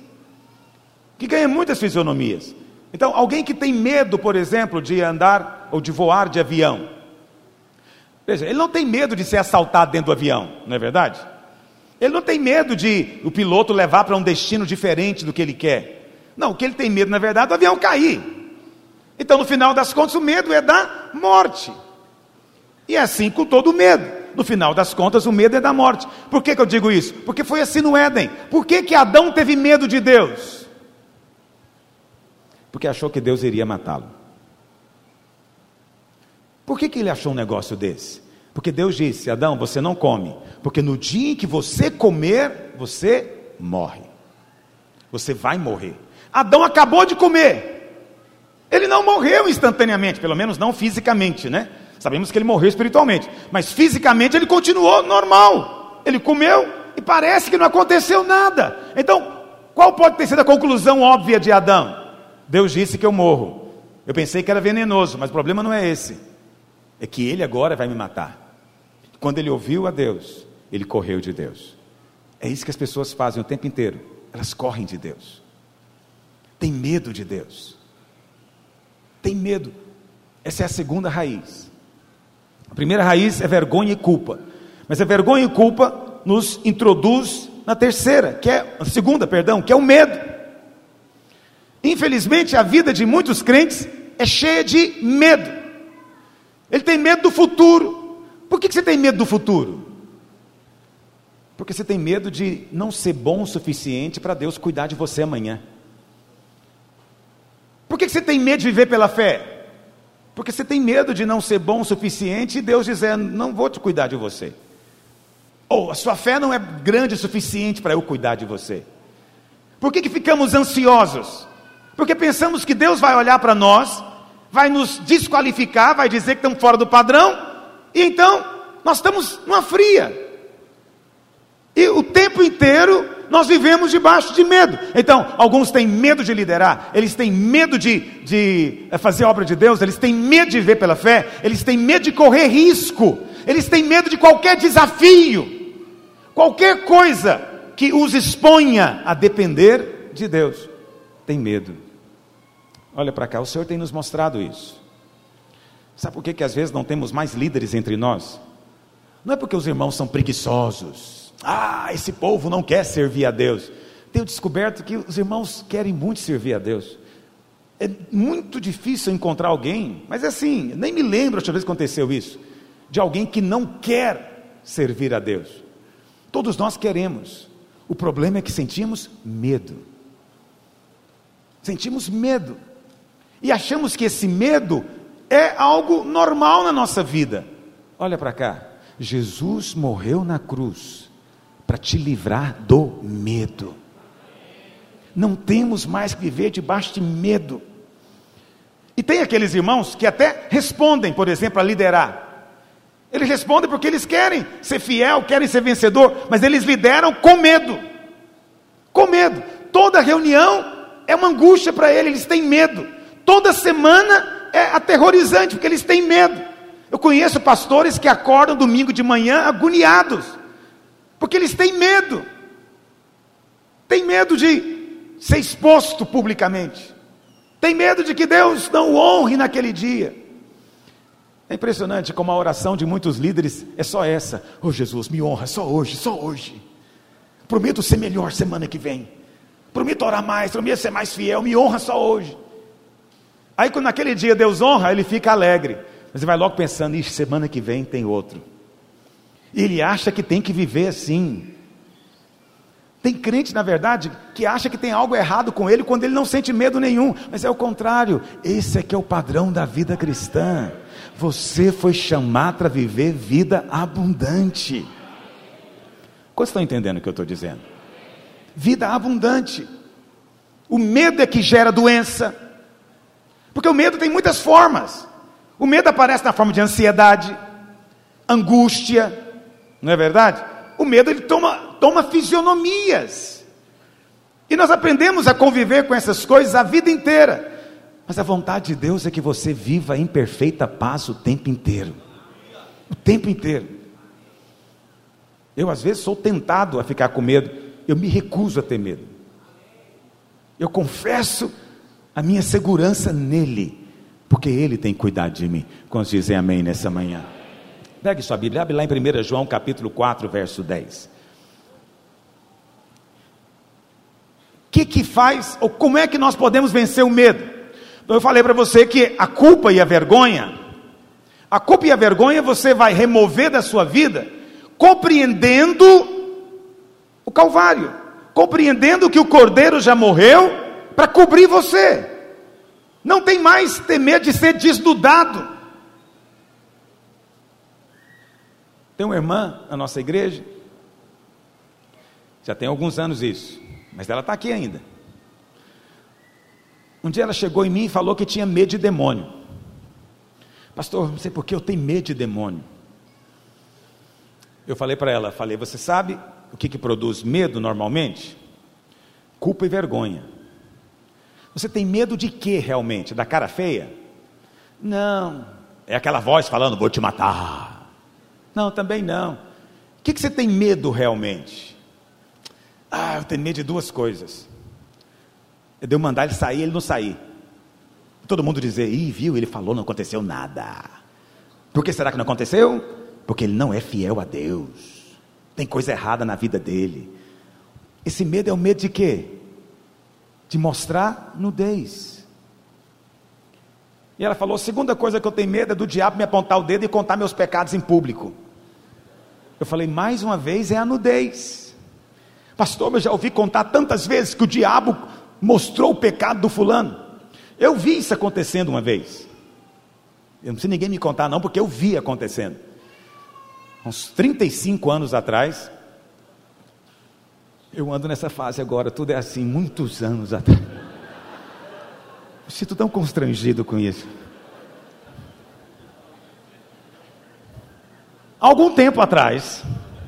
Então, alguém que tem medo, por exemplo, de andar ou de voar de avião, veja, ele não tem medo de ser assaltado dentro do avião, não é verdade? Ele não tem medo de o piloto levar para um destino diferente do que ele quer. Não, o que ele tem medo, na verdade, é do avião cair. Então, no final das contas, o medo é da morte. E é assim com todo medo. No final das contas, o medo é da morte. Por que eu digo isso? Porque foi assim no Éden. Por que Adão teve medo de Deus? Porque achou que Deus iria matá-lo. Por que ele achou um negócio desse? Porque Deus disse: Adão, você não come, porque no dia em que você comer, você morre. Você vai morrer. Adão acabou de comer. Ele não morreu instantaneamente, pelo menos não fisicamente, né? Sabemos que ele morreu espiritualmente, mas fisicamente ele continuou normal. Ele comeu e parece que não aconteceu nada. Então, qual pode ter sido a conclusão óbvia de Adão? Deus disse que eu morro. Eu pensei que era venenoso, mas o problema não é esse. É que ele agora vai me matar. Quando ele ouviu a Deus, ele correu de Deus. É isso que as pessoas fazem o tempo inteiro. Elas correm de Deus. Tem medo de Deus. Tem medo. Essa é a segunda raiz. A primeira raiz é vergonha e culpa. Mas a vergonha e culpa nos introduz na terceira, que é a segunda, que é o medo. Infelizmente, a vida de muitos crentes é cheia de medo. Ele tem medo do futuro. Por que você tem medo do futuro? Porque você tem medo de não ser bom o suficiente para Deus cuidar de você amanhã. Por que você tem medo de viver pela fé? Porque você tem medo de não ser bom o suficiente e Deus dizendo: não vou te cuidar de você. Ou a sua fé não é grande o suficiente para eu cuidar de você. Por que ficamos ansiosos? Porque pensamos que Deus vai olhar para nós, vai nos desqualificar, vai dizer que estamos fora do padrão, e então nós estamos numa fria. E o tempo inteiro nós vivemos debaixo de medo. Então, alguns têm medo de liderar, eles têm medo de fazer a obra de Deus, eles têm medo de viver pela fé, eles têm medo de correr risco, eles têm medo de qualquer desafio, qualquer coisa que os exponha a depender de Deus. Tem medo. Olha para cá, o Senhor tem nos mostrado isso. Sabe por que às vezes não temos mais líderes entre nós? Não é porque os irmãos são preguiçosos. Esse povo não quer servir a Deus. Tenho descoberto que os irmãos querem muito servir a Deus. É muito difícil encontrar alguém, mas é assim, nem me lembro a última vez que aconteceu isso, de alguém que não quer servir a Deus. Todos nós queremos. O problema é que sentimos medo. Sentimos medo. E achamos que esse medo é algo normal na nossa vida. Olha para cá. Jesus morreu na cruz para te livrar do medo. Não temos mais que viver debaixo de medo. E tem aqueles irmãos que até respondem, por exemplo, a liderar. Eles respondem porque eles querem ser fiel, querem ser vencedor, mas eles lideram com medo. Com medo. Toda reunião é uma angústia para eles, eles têm medo. Toda semana é aterrorizante, porque eles têm medo. Eu conheço pastores que acordam domingo de manhã agoniados, porque eles têm medo. Têm medo de ser exposto publicamente. Tem medo de que Deus não o honre naquele dia. É impressionante como a oração de muitos líderes é só essa: oh Jesus, me honra só hoje, só hoje. Prometo ser melhor semana que vem. Prometo orar mais, prometo ser mais fiel, me honra só hoje. Aí quando naquele dia Deus honra, ele fica alegre. Mas ele vai logo pensando: ixi, semana que vem tem outro. E ele acha que tem que viver assim. Tem crente, na verdade, que acha que tem algo errado com ele quando ele não sente medo nenhum. Mas é o contrário. Esse é que é o padrão da vida cristã. Você foi chamado para viver vida abundante. Quantos estão entendendo o que eu estou dizendo? Vida abundante. O medo é que gera doença. Porque o medo tem muitas formas. O medo aparece na forma de ansiedade, angústia, não é verdade? O medo ele toma fisionomias. E nós aprendemos a conviver com essas coisas a vida inteira. Mas a vontade de Deus é que você viva em perfeita paz o tempo inteiro. O tempo inteiro. Eu às vezes sou tentado a ficar com medo. Eu me recuso a ter medo. Eu confesso a minha segurança nele, porque ele tem cuidado de mim. Quantos dizem amém nessa manhã? Pegue sua Bíblia, abre lá em 1 João capítulo 4, verso 10. O que faz, ou como é que nós podemos vencer o medo? Então eu falei para você que a culpa e a vergonha você vai remover da sua vida, compreendendo o Calvário, compreendendo que o Cordeiro já morreu para cobrir você. Não tem mais ter medo de ser desnudado. Tem uma irmã na nossa igreja, já tem alguns anos isso, mas ela está aqui ainda. Um dia ela chegou em mim e falou que tinha medo de demônio. Pastor, não sei por que eu tenho medo de demônio. Eu falei para ela, você sabe o que produz medo normalmente? Culpa e vergonha. Você tem medo de quê realmente? Da cara feia? Não, é aquela voz falando, vou te matar. Não, também não. O que você tem medo realmente? Eu tenho medo de duas coisas. É de eu mandar ele sair, ele não sair. Todo mundo dizer, viu, ele falou, não aconteceu nada. Por que será que não aconteceu? Porque ele não é fiel a Deus. Tem coisa errada na vida dele. Esse medo é o medo de quê? De mostrar nudez. E ela falou, a segunda coisa que eu tenho medo é do diabo me apontar o dedo e contar meus pecados em público. Eu falei, mais uma vez é a nudez. Pastor, eu já ouvi contar tantas vezes que o diabo mostrou o pecado do fulano. Eu vi isso acontecendo uma vez. Eu não preciso ninguém me contar não, porque eu vi acontecendo. Uns 35 anos atrás, eu ando nessa fase agora, tudo é assim, muitos anos atrás. Eu sinto tão constrangido com isso. Algum tempo atrás,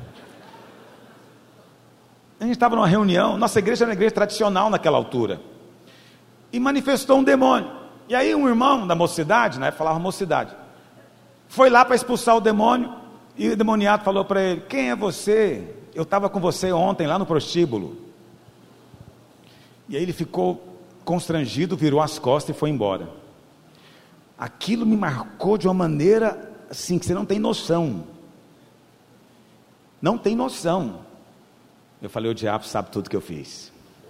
a gente estava numa reunião, nossa igreja era uma igreja tradicional naquela altura, e manifestou um demônio. E aí um irmão da mocidade, né, falava mocidade, foi lá para expulsar o demônio, e o demoniado falou para ele, quem é você? Eu estava com você ontem lá no prostíbulo. E aí ele ficou constrangido, virou as costas e foi embora. Aquilo me marcou de uma maneira assim, que você não tem noção. Não tem noção. Eu falei, o diabo sabe tudo que eu fiz.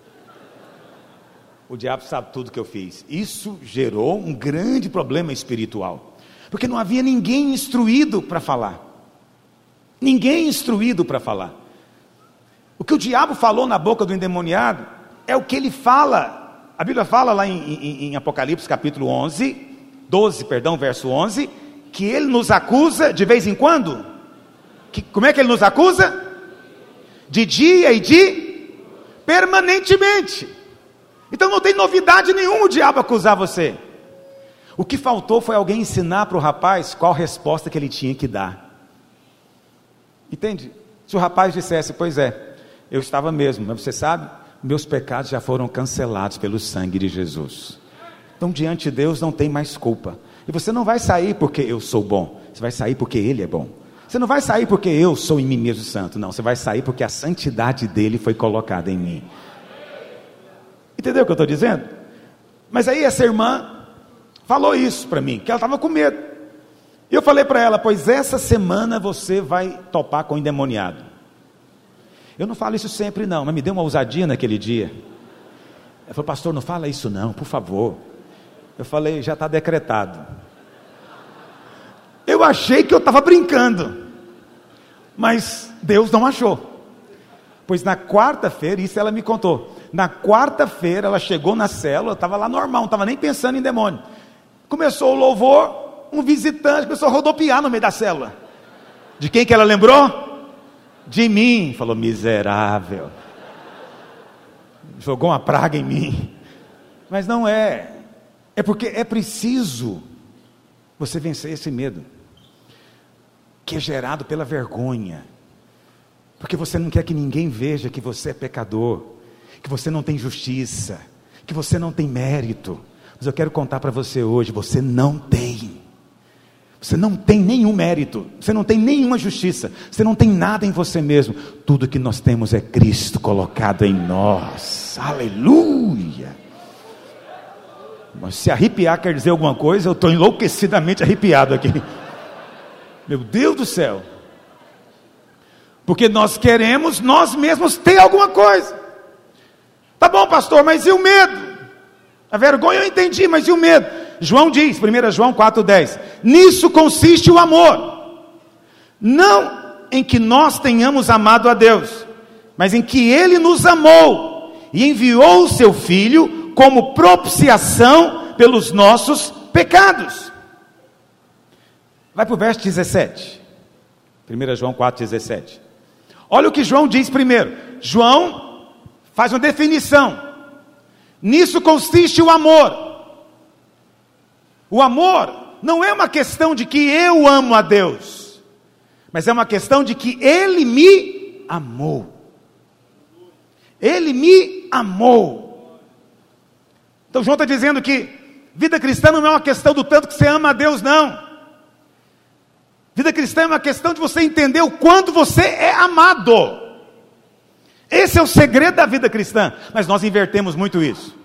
O diabo sabe tudo que eu fiz. Isso gerou um grande problema espiritual, porque não havia ninguém instruído para falar. Ninguém instruído para falar. O que o diabo falou na boca do endemoniado é o que ele fala. A Bíblia fala lá em Apocalipse capítulo 12, verso 11, que ele nos acusa de vez em quando. Como é que ele nos acusa? De dia e de permanentemente. Então não tem novidade nenhuma o diabo acusar você. O que faltou foi alguém ensinar para o rapaz qual resposta que ele tinha que dar. Entende? Se o rapaz dissesse, pois é, eu estava mesmo, mas você sabe, meus pecados já foram cancelados pelo sangue de Jesus. Então diante de Deus não tem mais culpa. E você não vai sair porque eu sou bom, você vai sair porque Ele é bom. Você não vai sair porque eu sou em mim mesmo santo, não, você vai sair porque a santidade dele foi colocada em mim. Entendeu o que eu estou dizendo? Mas aí essa irmã falou isso para mim, que ela estava com medo. E eu falei para ela, pois essa semana você vai topar com o endemoniado. Eu não falo isso sempre não, mas me deu uma ousadia naquele dia. Ela falou, pastor, não fala isso não, por favor. Eu falei, já está decretado. Eu achei que eu estava brincando, mas Deus não achou. Pois na quarta-feira, isso ela me contou, na quarta-feira ela chegou na célula, estava lá normal, não estava nem pensando em demônio. Começou o louvor, um visitante começou a rodopiar no meio da célula. De quem que ela lembrou? De mim. Falou, miserável, jogou uma praga em mim. Mas não é. É porque é preciso você vencer esse medo, que é gerado pela vergonha, porque você não quer que ninguém veja que você é pecador, que você não tem justiça, que você não tem mérito. Mas eu quero contar para você hoje, você não tem nenhum mérito, você não tem nenhuma justiça, você não tem nada em você mesmo. Tudo que nós temos é Cristo colocado em nós. Aleluia. Mas se arrepiar quer dizer alguma coisa, eu estou enlouquecidamente arrepiado aqui. Meu Deus do céu. Porque nós queremos nós mesmos ter alguma coisa. Tá bom, pastor, mas e o medo? A vergonha eu entendi, mas e o medo? João diz, 1 João 4,10, nisso consiste o amor, não em que nós tenhamos amado a Deus, mas em que Ele nos amou e enviou o seu Filho como propiciação pelos nossos pecados. Vai para o verso 17, 1 João 4,17. Olha o que João diz primeiro. João faz uma definição. Nisso consiste o amor. O amor não é uma questão de que eu amo a Deus, mas é uma questão de que Ele me amou. Ele me amou. Então João está dizendo que vida cristã não é uma questão do tanto que você ama a Deus, não. Vida cristã é uma questão de você entender o quanto você é amado. Esse é o segredo da vida cristã. Mas nós invertemos muito isso.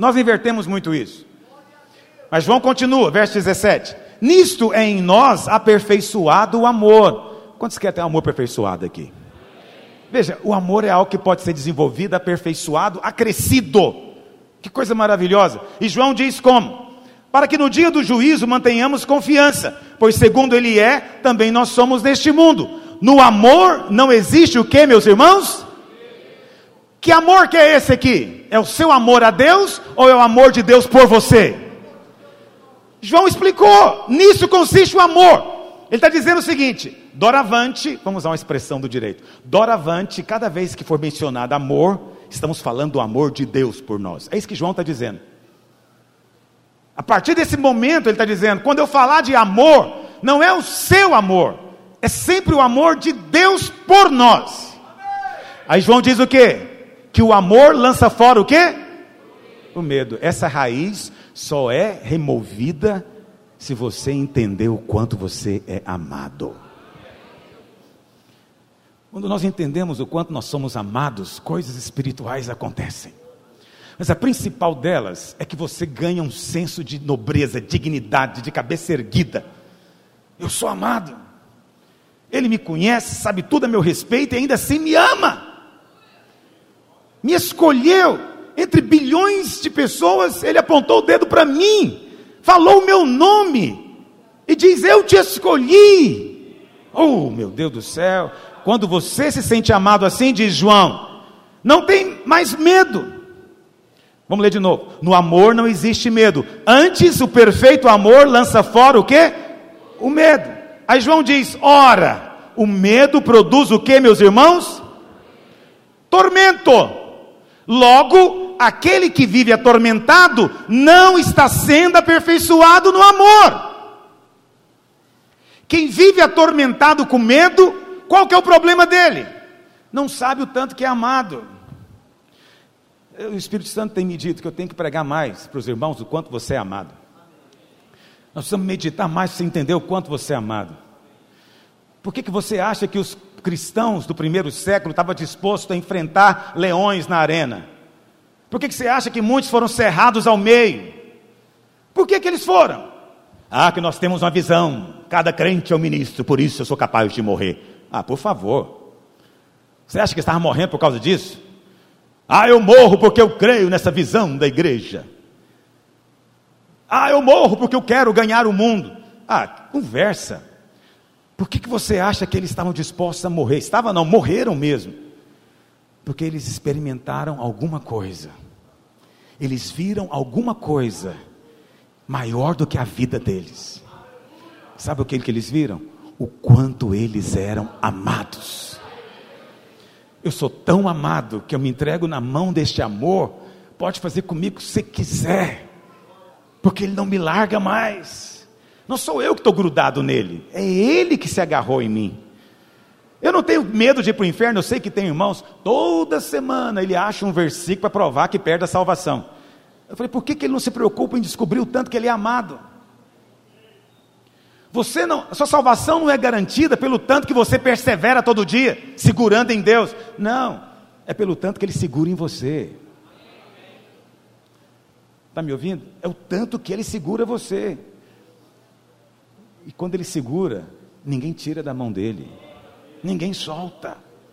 Mas João continua, verso 17. Nisto é em nós aperfeiçoado o amor. Quantos querem ter um amor aperfeiçoado aqui? Veja, o amor é algo que pode ser desenvolvido, aperfeiçoado, acrescido. Que coisa maravilhosa. E João diz como? Para que no dia do juízo mantenhamos confiança, pois segundo Ele é, também nós somos neste mundo. No amor não existe o que, meus irmãos? Que amor que é esse aqui? É o seu amor a Deus ou é o amor de Deus por você? João explicou, nisso consiste o amor. Ele está dizendo o seguinte, doravante, vamos usar uma expressão do direito, doravante, cada vez que for mencionado amor, estamos falando do amor de Deus por nós. É isso que João está dizendo. A partir desse momento ele está dizendo, quando eu falar de amor, não é o seu amor, é sempre o amor de Deus por nós. Aí João diz o quê? Que o amor lança fora o quê? O medo. Essa raiz só é removida se você entender o quanto você é amado. Quando nós entendemos o quanto nós somos amados, coisas espirituais acontecem. Mas a principal delas é que você ganha um senso de nobreza, dignidade, de cabeça erguida. Eu sou amado. Ele me conhece, sabe tudo a meu respeito e ainda assim me ama. Me escolheu entre bilhões de pessoas, Ele apontou o dedo para mim, falou o meu nome e diz, eu te escolhi. Oh, meu Deus do céu, quando você se sente amado assim, diz João, não tem mais medo. Vamos ler de novo. No amor não existe medo. Antes, o perfeito amor lança fora o quê? O medo. Aí João diz, ora, o medo produz o quê, meus irmãos? Tormento. Logo, aquele que vive atormentado não está sendo aperfeiçoado no amor. Quem vive atormentado com medo, qual que é o problema dele? Não sabe o tanto que é amado. O Espírito Santo tem me dito que eu tenho que pregar mais para os irmãos do quanto você é amado. Nós precisamos meditar mais para você entender o quanto você é amado. Por que você acha que os cristãos do primeiro século estavam dispostos a enfrentar leões na arena? Por que você acha que muitos foram cerrados ao meio? Por que eles foram? Que nós temos uma visão, cada crente é um ministro, por isso eu sou capaz de morrer. Por favor. Você acha que estava morrendo por causa disso? Eu morro porque eu creio nessa visão da igreja. Eu morro porque eu quero ganhar o mundo. Conversa. Por que você acha que eles estavam dispostos a morrer? Não, morreram mesmo. Porque eles experimentaram alguma coisa. Eles viram alguma coisa maior do que a vida deles. Sabe o que eles viram? O quanto eles eram amados. Eu sou tão amado que eu me entrego na mão deste amor. Pode fazer comigo o que você quiser, porque Ele não me larga mais. Não sou eu que estou grudado nele, é Ele que se agarrou em mim. Eu não tenho medo de ir para o inferno. Eu sei que tem irmãos, toda semana ele acha um versículo para provar que perde a salvação. Eu falei, por que ele não se preocupa em descobrir o tanto que ele é amado? A sua salvação não é garantida pelo tanto que você persevera todo dia, segurando em Deus. Não, é pelo tanto que Ele segura em você. Está me ouvindo? É o tanto que Ele segura você. E quando Ele segura, ninguém tira da mão dEle, ninguém solta.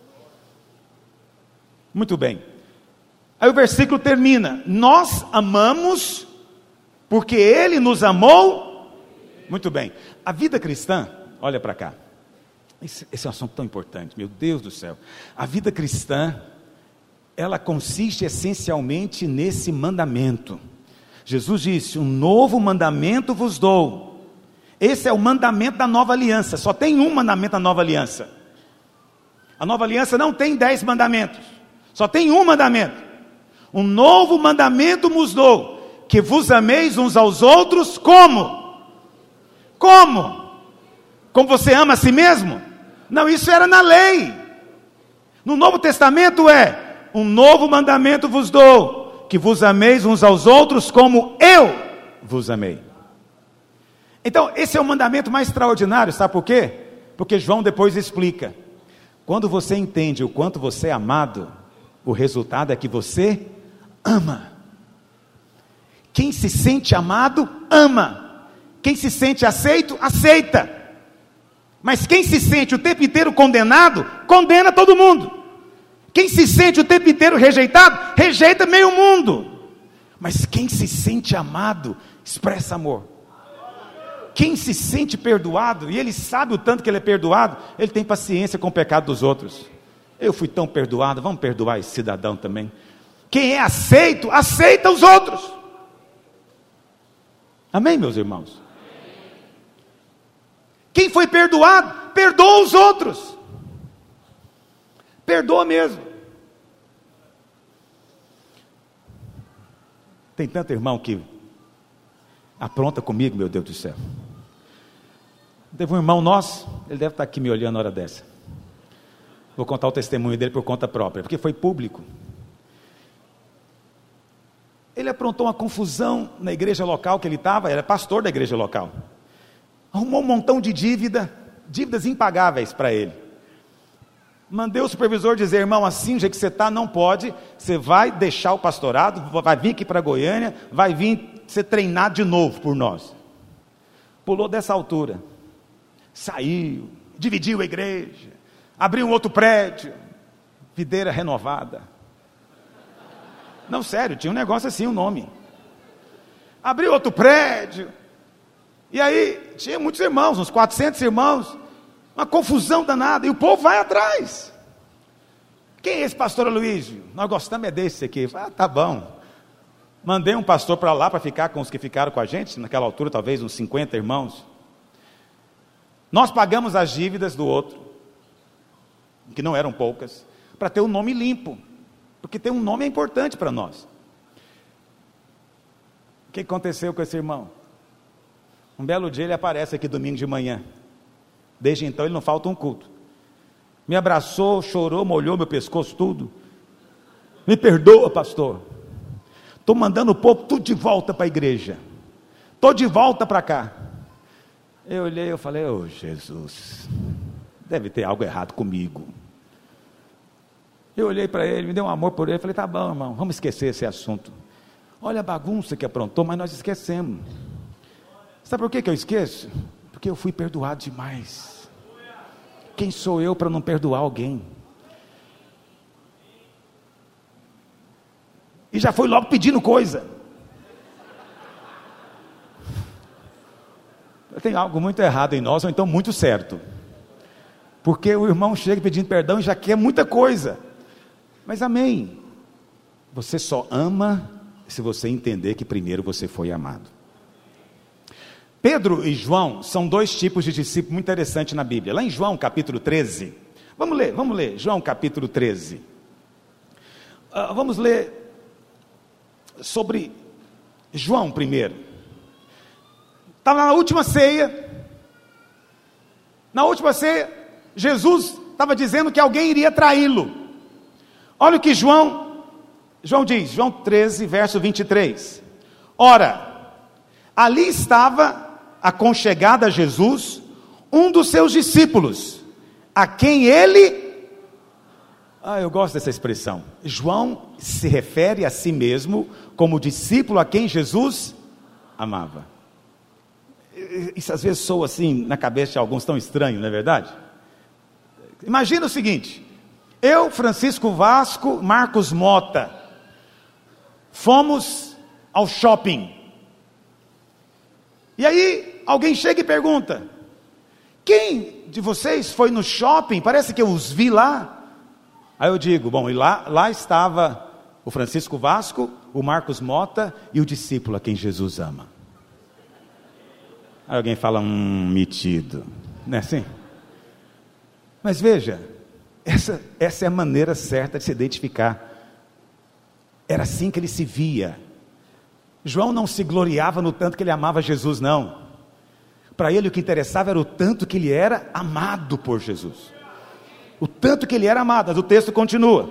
Muito bem. Aí o versículo termina, nós amamos porque Ele nos amou. Muito bem, a vida cristã, olha para cá, esse é um assunto tão importante, meu Deus do céu. A vida cristã, ela consiste essencialmente nesse mandamento. Jesus disse, um novo mandamento vos dou. Esse é o mandamento da nova aliança, só tem um mandamento da nova aliança. A nova aliança não tem 10 mandamentos, só tem um mandamento. Um novo mandamento vos dou, que vos ameis uns aos outros como? Como? Como você ama a si mesmo? Não, isso era na lei. No Novo Testamento um novo mandamento vos dou, que vos ameis uns aos outros como eu vos amei. Então, esse é o mandamento mais extraordinário, sabe por quê? Porque João depois explica. Quando você entende o quanto você é amado, o resultado é que você ama. Quem se sente amado, ama. Quem se sente aceito, aceita. Mas quem se sente o tempo inteiro condenado, condena todo mundo. Quem se sente o tempo inteiro rejeitado, rejeita meio mundo. Mas quem se sente amado, expressa amor. Quem se sente perdoado, e ele sabe o tanto que ele é perdoado, ele tem paciência com o pecado dos outros. Eu fui tão perdoado, vamos perdoar esse cidadão também. Quem é aceito, aceita os outros. Amém, meus irmãos? Quem foi perdoado, perdoa os outros. Perdoa mesmo. Tem tanto irmão que apronta comigo, meu Deus do céu. Teve um irmão nosso, ele deve estar aqui me olhando na hora dessa. Vou contar o testemunho dele por conta própria, porque foi público. Ele aprontou uma confusão na igreja local que ele estava, era pastor da igreja local. Arrumou um montão de dívidas impagáveis para ele. Mandei o supervisor dizer, irmão, assim, do jeito que você está, não pode, você vai deixar o pastorado, vai vir aqui para Goiânia, vai vir ser treinado de novo por nós. Pulou dessa altura, saiu, dividiu a igreja, abriu um outro prédio, videira renovada. Não, sério, tinha um negócio assim, o nome. Abriu outro prédio. E aí, tinha muitos irmãos, uns 400 irmãos. uma confusão danada, e o povo vai atrás. Quem é esse pastor Aloísio? Nós gostamos desse aqui. Tá bom. Mandei um pastor para lá para ficar com os que ficaram com a gente, naquela altura talvez uns 50 irmãos. Nós pagamos as dívidas do outro, que não eram poucas, para ter um nome limpo, porque ter um nome é importante para nós. O que aconteceu com esse irmão? Um belo dia ele aparece aqui domingo de manhã. Desde então ele não falta um culto. Me abraçou, chorou, molhou meu pescoço tudo. Me perdoa, pastor. Estou mandando o povo tudo de volta para a igreja. Estou de volta para cá. Eu olhei e falei, ô Jesus, deve ter algo errado comigo. Eu olhei para ele, me deu um amor por ele, falei, tá bom, irmão, vamos esquecer esse assunto. Olha a bagunça que aprontou, mas nós esquecemos. Sabe por que eu esqueço? Porque eu fui perdoado demais. Quem sou eu para não perdoar alguém? E já foi logo pedindo coisa. Tem algo muito errado em nós, ou então muito certo. Porque o irmão chega pedindo perdão e já quer muita coisa. Mas amém. Você só ama se você entender que primeiro você foi amado. Pedro e João são dois tipos de discípulos muito interessantes na Bíblia. Lá em João capítulo 13. Vamos ler. João capítulo 13. Vamos ler sobre João primeiro. Estava na última ceia. Na última ceia, Jesus estava dizendo que alguém iria traí-lo. Olha o que João diz, João 13, verso 23. Ora, ali estava aconchegado a Jesus um dos seus discípulos, a quem ele... eu gosto dessa expressão. João se refere a si mesmo como discípulo a quem Jesus amava. Isso às vezes soa assim na cabeça de alguns tão estranho, não é verdade? Imagina o seguinte: eu, Francisco Vasco, Marcos Mota, fomos ao shopping. E aí alguém chega e pergunta: quem de vocês foi no shopping? Parece que eu os vi lá. Aí eu digo, bom, e lá estava o Francisco Vasco, o Marcos Mota e o discípulo a quem Jesus ama. Aí alguém fala, metido, não é assim? Mas veja, essa é a maneira certa de se identificar. Era assim que ele se via. João não se gloriava no tanto que ele amava Jesus, não. Para ele o que interessava era o tanto que ele era amado por Jesus. O tanto que ele era amado. Mas o texto continua.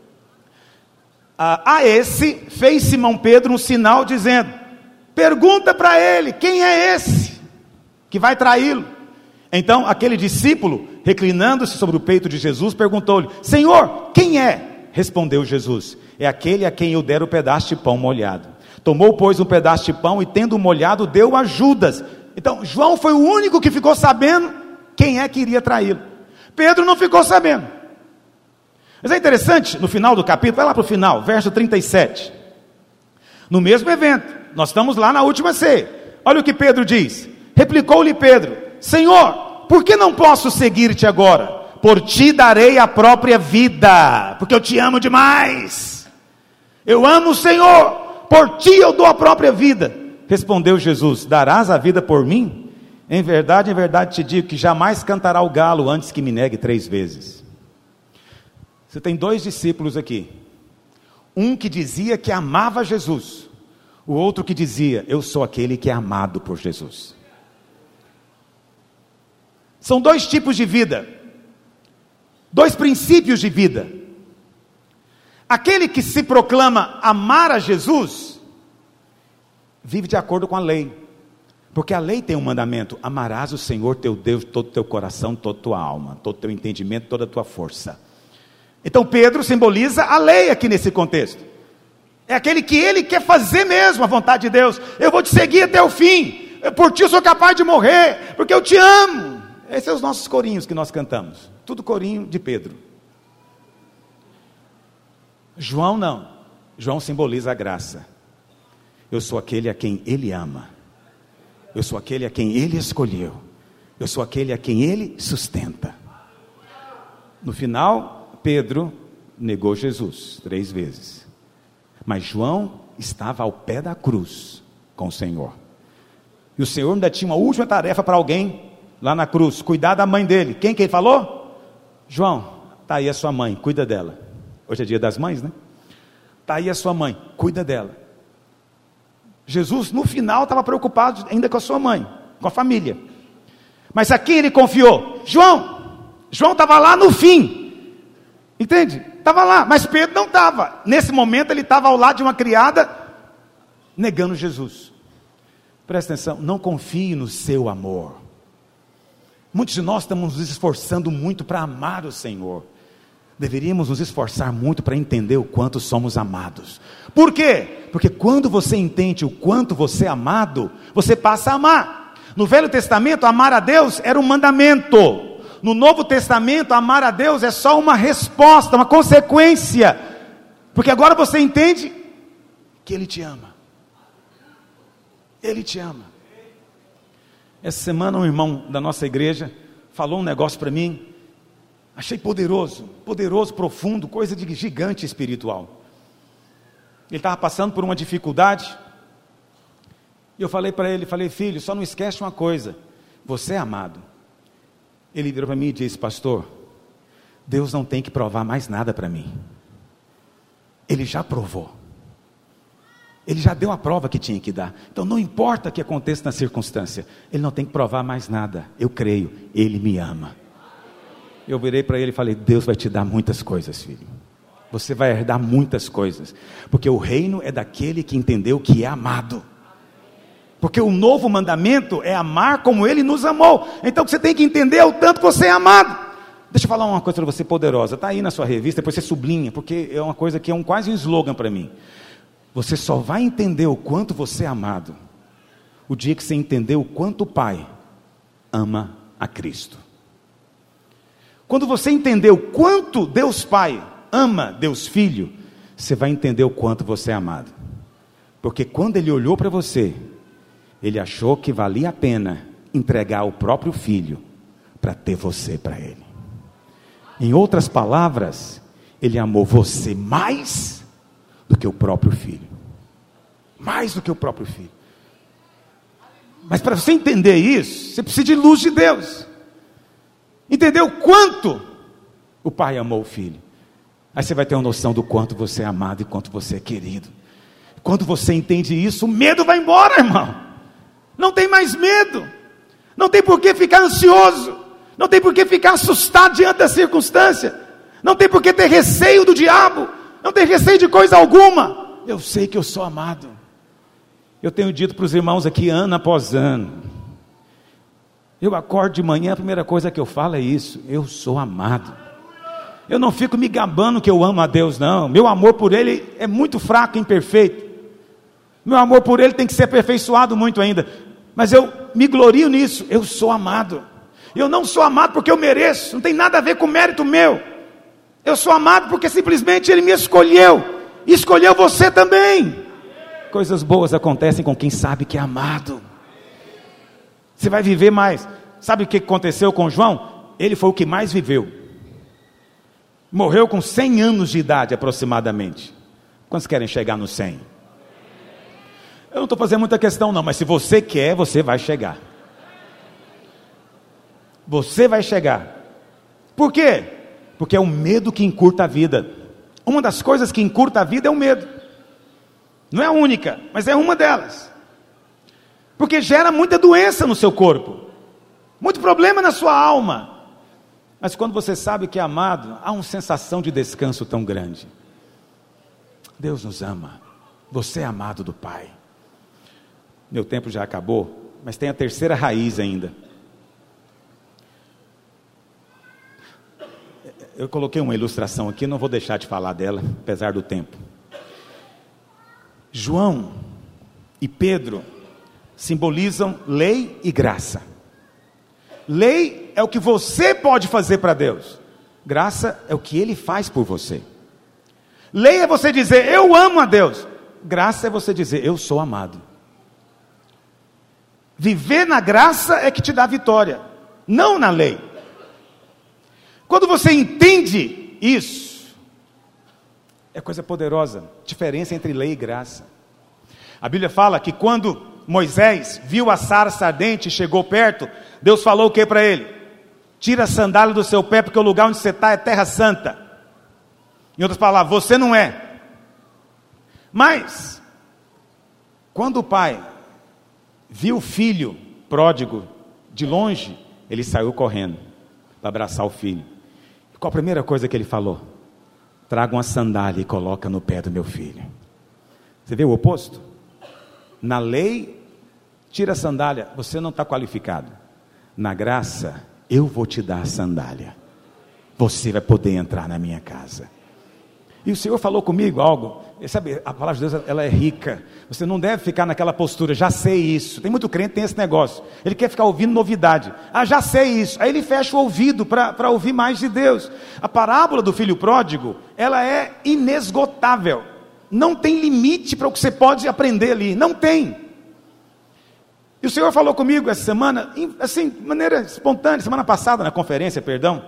A esse fez Simão Pedro um sinal dizendo: pergunta para ele, quem é esse que vai traí-lo? Então aquele discípulo, reclinando-se sobre o peito de Jesus, perguntou-lhe: Senhor, quem é? Respondeu Jesus: é aquele a quem eu der o pedaço de pão molhado. Tomou, pois, um pedaço de pão e, tendo molhado, deu a Judas. Então João foi o único que ficou sabendo quem é que iria traí-lo. Pedro não ficou sabendo. Mas é interessante, no final do capítulo, vai lá para o final, verso 37. No mesmo evento, nós estamos lá na última ceia. Olha o que Pedro diz. Replicou-lhe Pedro: Senhor, por que não posso seguir-te agora? Por ti darei a própria vida, porque eu te amo demais. Eu amo o Senhor, por ti eu dou a própria vida. Respondeu Jesus: darás a vida por mim? Em verdade te digo que jamais cantará o galo antes que me negue 3 vezes. Você tem 2 discípulos aqui. Um que dizia que amava Jesus. O outro que dizia: eu sou aquele que é amado por Jesus. São 2 tipos de vida. 2 princípios de vida. Aquele que se proclama amar a Jesus, vive de acordo com a lei. Porque a lei tem um mandamento: amarás o Senhor teu Deus de todo o teu coração, toda a tua alma, todo o teu entendimento, toda a tua força. Então Pedro simboliza a lei aqui nesse contexto. É aquele que ele quer fazer mesmo a vontade de Deus. Eu vou te seguir até o fim. Por ti eu sou capaz de morrer, porque eu te amo. Esses são os nossos corinhos que nós cantamos. Tudo corinho de Pedro. João não. João simboliza a graça. Eu sou aquele a quem ele ama. Eu sou aquele a quem ele escolheu. Eu sou aquele a quem Ele sustenta. No final, Pedro negou Jesus 3 vezes. Mas João estava ao pé da cruz com o Senhor. E o Senhor ainda tinha uma última tarefa para alguém lá na cruz: cuidar da mãe dele. Quem que ele falou? João, está aí a sua mãe, cuida dela. Hoje é dia das mães, né? Está aí a sua mãe, cuida dela. Jesus no final estava preocupado ainda com a sua mãe, com a família. Mas a quem ele confiou? João estava lá no fim, entende? Estava lá, mas Pedro não estava. Nesse momento ele estava ao lado de uma criada, negando Jesus. Presta atenção, não confie no seu amor. Muitos de nós estamos nos esforçando muito para amar o Senhor. Deveríamos nos esforçar muito para entender o quanto somos amados. Por quê? Porque quando você entende o quanto você é amado, você passa a amar. No Velho Testamento, amar a Deus era um mandamento. No Novo Testamento, amar a Deus é só uma resposta, uma consequência. Porque agora você entende que Ele te ama. Ele te ama. Essa semana um irmão da nossa igreja falou um negócio para mim. Achei poderoso, profundo, coisa de gigante espiritual. Ele estava passando por uma dificuldade. E eu falei para ele, filho, só não esquece uma coisa: você é amado. Ele virou para mim e disse: pastor, Deus não tem que provar mais nada para mim. Ele já provou. Ele já deu a prova que tinha que dar. Então não importa o que aconteça na circunstância, Ele não tem que provar mais nada. Eu creio, Ele me ama. Eu virei para ele e falei: Deus vai te dar muitas coisas, filho. Você vai herdar muitas coisas. Porque o reino é daquele que entendeu que é amado. Porque o novo mandamento é amar como Ele nos amou. Então você tem que entender o tanto que você é amado. Deixa eu falar uma coisa para você poderosa. Está aí na sua revista, depois você sublinha. Porque é uma coisa que é quase um slogan para mim. Você só vai entender o quanto você é amado o dia que você entender o quanto o Pai ama a Cristo. Quando você entender o quanto Deus Pai ama Deus Filho, você vai entender o quanto você é amado. Porque quando Ele olhou para você, Ele achou que valia a pena entregar o próprio Filho para ter você para Ele. Em outras palavras, Ele amou você mais do que o próprio Filho. Mais do que o próprio Filho. Mas para você entender isso, você precisa de luz de Deus. Entendeu o quanto o Pai amou o Filho? Aí você vai ter uma noção do quanto você é amado e quanto você é querido. Quando você entende isso, o medo vai embora, irmão. Não tem mais medo. Não tem por que ficar ansioso. Não tem por que ficar assustado diante da circunstância. Não tem por que ter receio do diabo. Não tem receio de coisa alguma. Eu sei que eu sou amado. Eu tenho dito para os irmãos aqui ano após ano. Eu acordo de manhã, a primeira coisa que eu falo é isso: eu sou amado. Eu não fico me gabando que eu amo a Deus, não. Meu amor por Ele é muito fraco e imperfeito. Meu amor por Ele tem que ser aperfeiçoado muito ainda. Mas eu me glorio nisso: eu sou amado. Eu não sou amado porque eu mereço, não tem nada a ver com mérito meu. Eu sou amado porque simplesmente Ele me escolheu. E escolheu você também. Coisas boas acontecem com quem sabe que é amado. Você vai viver mais. Sabe o que aconteceu com João? Ele foi o que mais viveu. Morreu com 100 anos de idade aproximadamente. Quantos querem chegar nos 100? Eu não estou fazendo muita questão não, mas se você quer, você vai chegar. Você vai chegar. Por quê? Porque é o medo que encurta a vida. Uma das coisas que encurta a vida é o medo. Não é a única, mas é uma delas. Porque gera muita doença no seu corpo, muito problema na sua alma. Mas quando você sabe que é amado, há uma sensação de descanso tão grande. Deus nos ama. Você é amado do Pai. Meu tempo já acabou, mas tem a terceira raiz ainda. Eu coloquei uma ilustração aqui, não vou deixar de falar dela, apesar do tempo. João e Pedro simbolizam lei e graça. Lei é o que você pode fazer para Deus. Graça é o que Ele faz por você. Lei é você dizer: eu amo a Deus. Graça é você dizer: eu sou amado. Viver na graça é que te dá vitória. não na lei. Quando você entende isso, é coisa poderosa, diferença entre lei e graça. A Bíblia fala que quando Moisés viu a sarça ardente e chegou perto, Deus falou o que para ele? Tira a sandália do seu pé, porque o lugar onde você está é terra santa. Em outras palavras, você não é. Mas, quando o pai viu o filho pródigo de longe, ele saiu correndo para abraçar o filho. Qual a primeira coisa que ele falou? Traga uma sandália e coloca no pé do meu filho. Você vê o oposto? Na lei, tira a sandália, você não está qualificado. Na graça, eu vou te dar a sandália. Você vai poder entrar na minha casa. E o Senhor falou comigo algo, sabe, a palavra de Deus, ela é rica. Você não deve ficar naquela postura, já sei isso. Tem muito crente que tem esse negócio, ele quer ficar ouvindo novidade. Já sei isso. Aí ele fecha o ouvido para ouvir mais de Deus. A parábola do filho pródigo, ela é inesgotável. Não tem limite para o que você pode aprender ali, não tem. E o Senhor falou comigo essa semana, assim, de maneira espontânea, semana passada na conferência,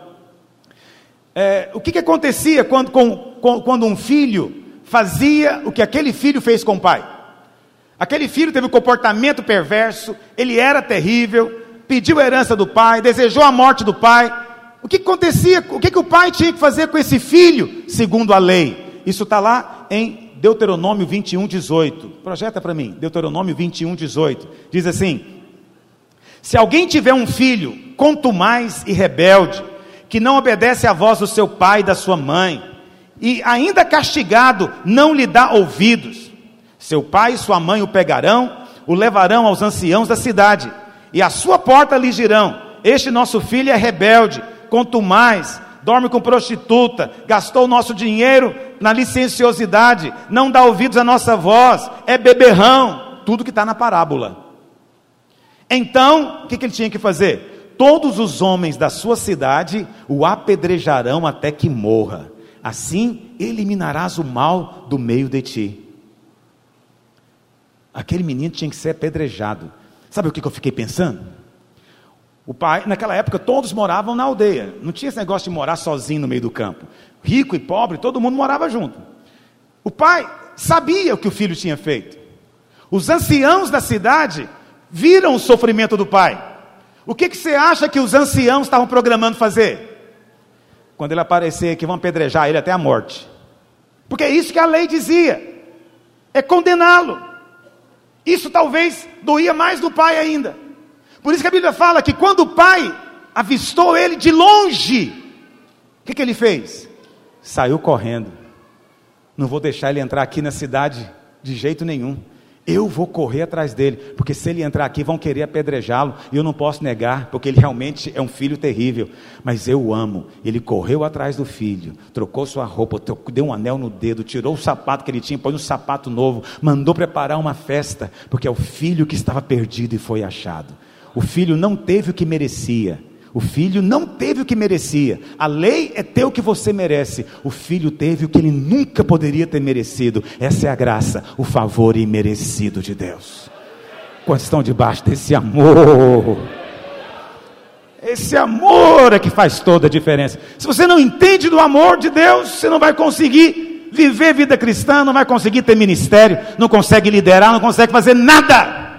o que acontecia quando um filho fazia o que aquele filho fez com o pai? Aquele filho teve um comportamento perverso, ele era terrível, pediu a herança do pai, desejou a morte do pai. O que acontecia? O que o pai tinha que fazer com esse filho, segundo a lei? Isso está lá em Deuteronômio 21:18. Projeta para mim, Deuteronômio 21:18. Diz assim: se alguém tiver um filho contumaz e rebelde, que não obedece à voz do seu pai e da sua mãe, e ainda castigado não lhe dá ouvidos, seu pai e sua mãe o pegarão, o levarão aos anciãos da cidade, e à sua porta lhe dirão: este nosso filho é rebelde, contumaz, dorme com prostituta, gastou o nosso dinheiro na licenciosidade, não dá ouvidos à nossa voz, é beberrão. Tudo que está na parábola. Então, o que ele tinha que fazer? Todos os homens da sua cidade o apedrejarão até que morra. Assim eliminarás o mal do meio de ti. Aquele menino tinha que ser apedrejado. Sabe o que eu fiquei pensando? O pai, naquela época, todos moravam na aldeia. Não tinha esse negócio de morar sozinho no meio do campo. Rico e pobre, todo mundo morava junto. O pai sabia o que o filho tinha feito. Os anciãos da cidade viram o sofrimento do pai. O que você acha que os anciãos estavam programando fazer? Quando ele aparecer aqui, vão apedrejar ele até a morte. Porque é isso que a lei dizia. É condená-lo. Isso talvez doía mais do pai ainda. Por isso que a Bíblia fala que quando o pai avistou ele de longe, o que ele fez? Saiu correndo. Não vou deixar ele entrar aqui na cidade de jeito nenhum. Eu vou correr atrás dele, porque se ele entrar aqui vão querer apedrejá-lo, e eu não posso negar, porque ele realmente é um filho terrível, mas eu o amo. Ele correu atrás do filho, trocou sua roupa, deu um anel no dedo, tirou o sapato que ele tinha, pôs um sapato novo, mandou preparar uma festa, porque é o filho que estava perdido e foi achado. O filho não teve o que merecia. O filho não teve o que merecia. A lei é ter o que você merece. O filho teve o que ele nunca poderia ter merecido. Essa é a graça, o favor imerecido de Deus. Quantos estão debaixo desse amor? Esse amor é que faz toda a diferença. Se você não entende do amor de Deus, você não vai conseguir viver vida cristã, não vai conseguir ter ministério, não consegue liderar, não consegue fazer nada.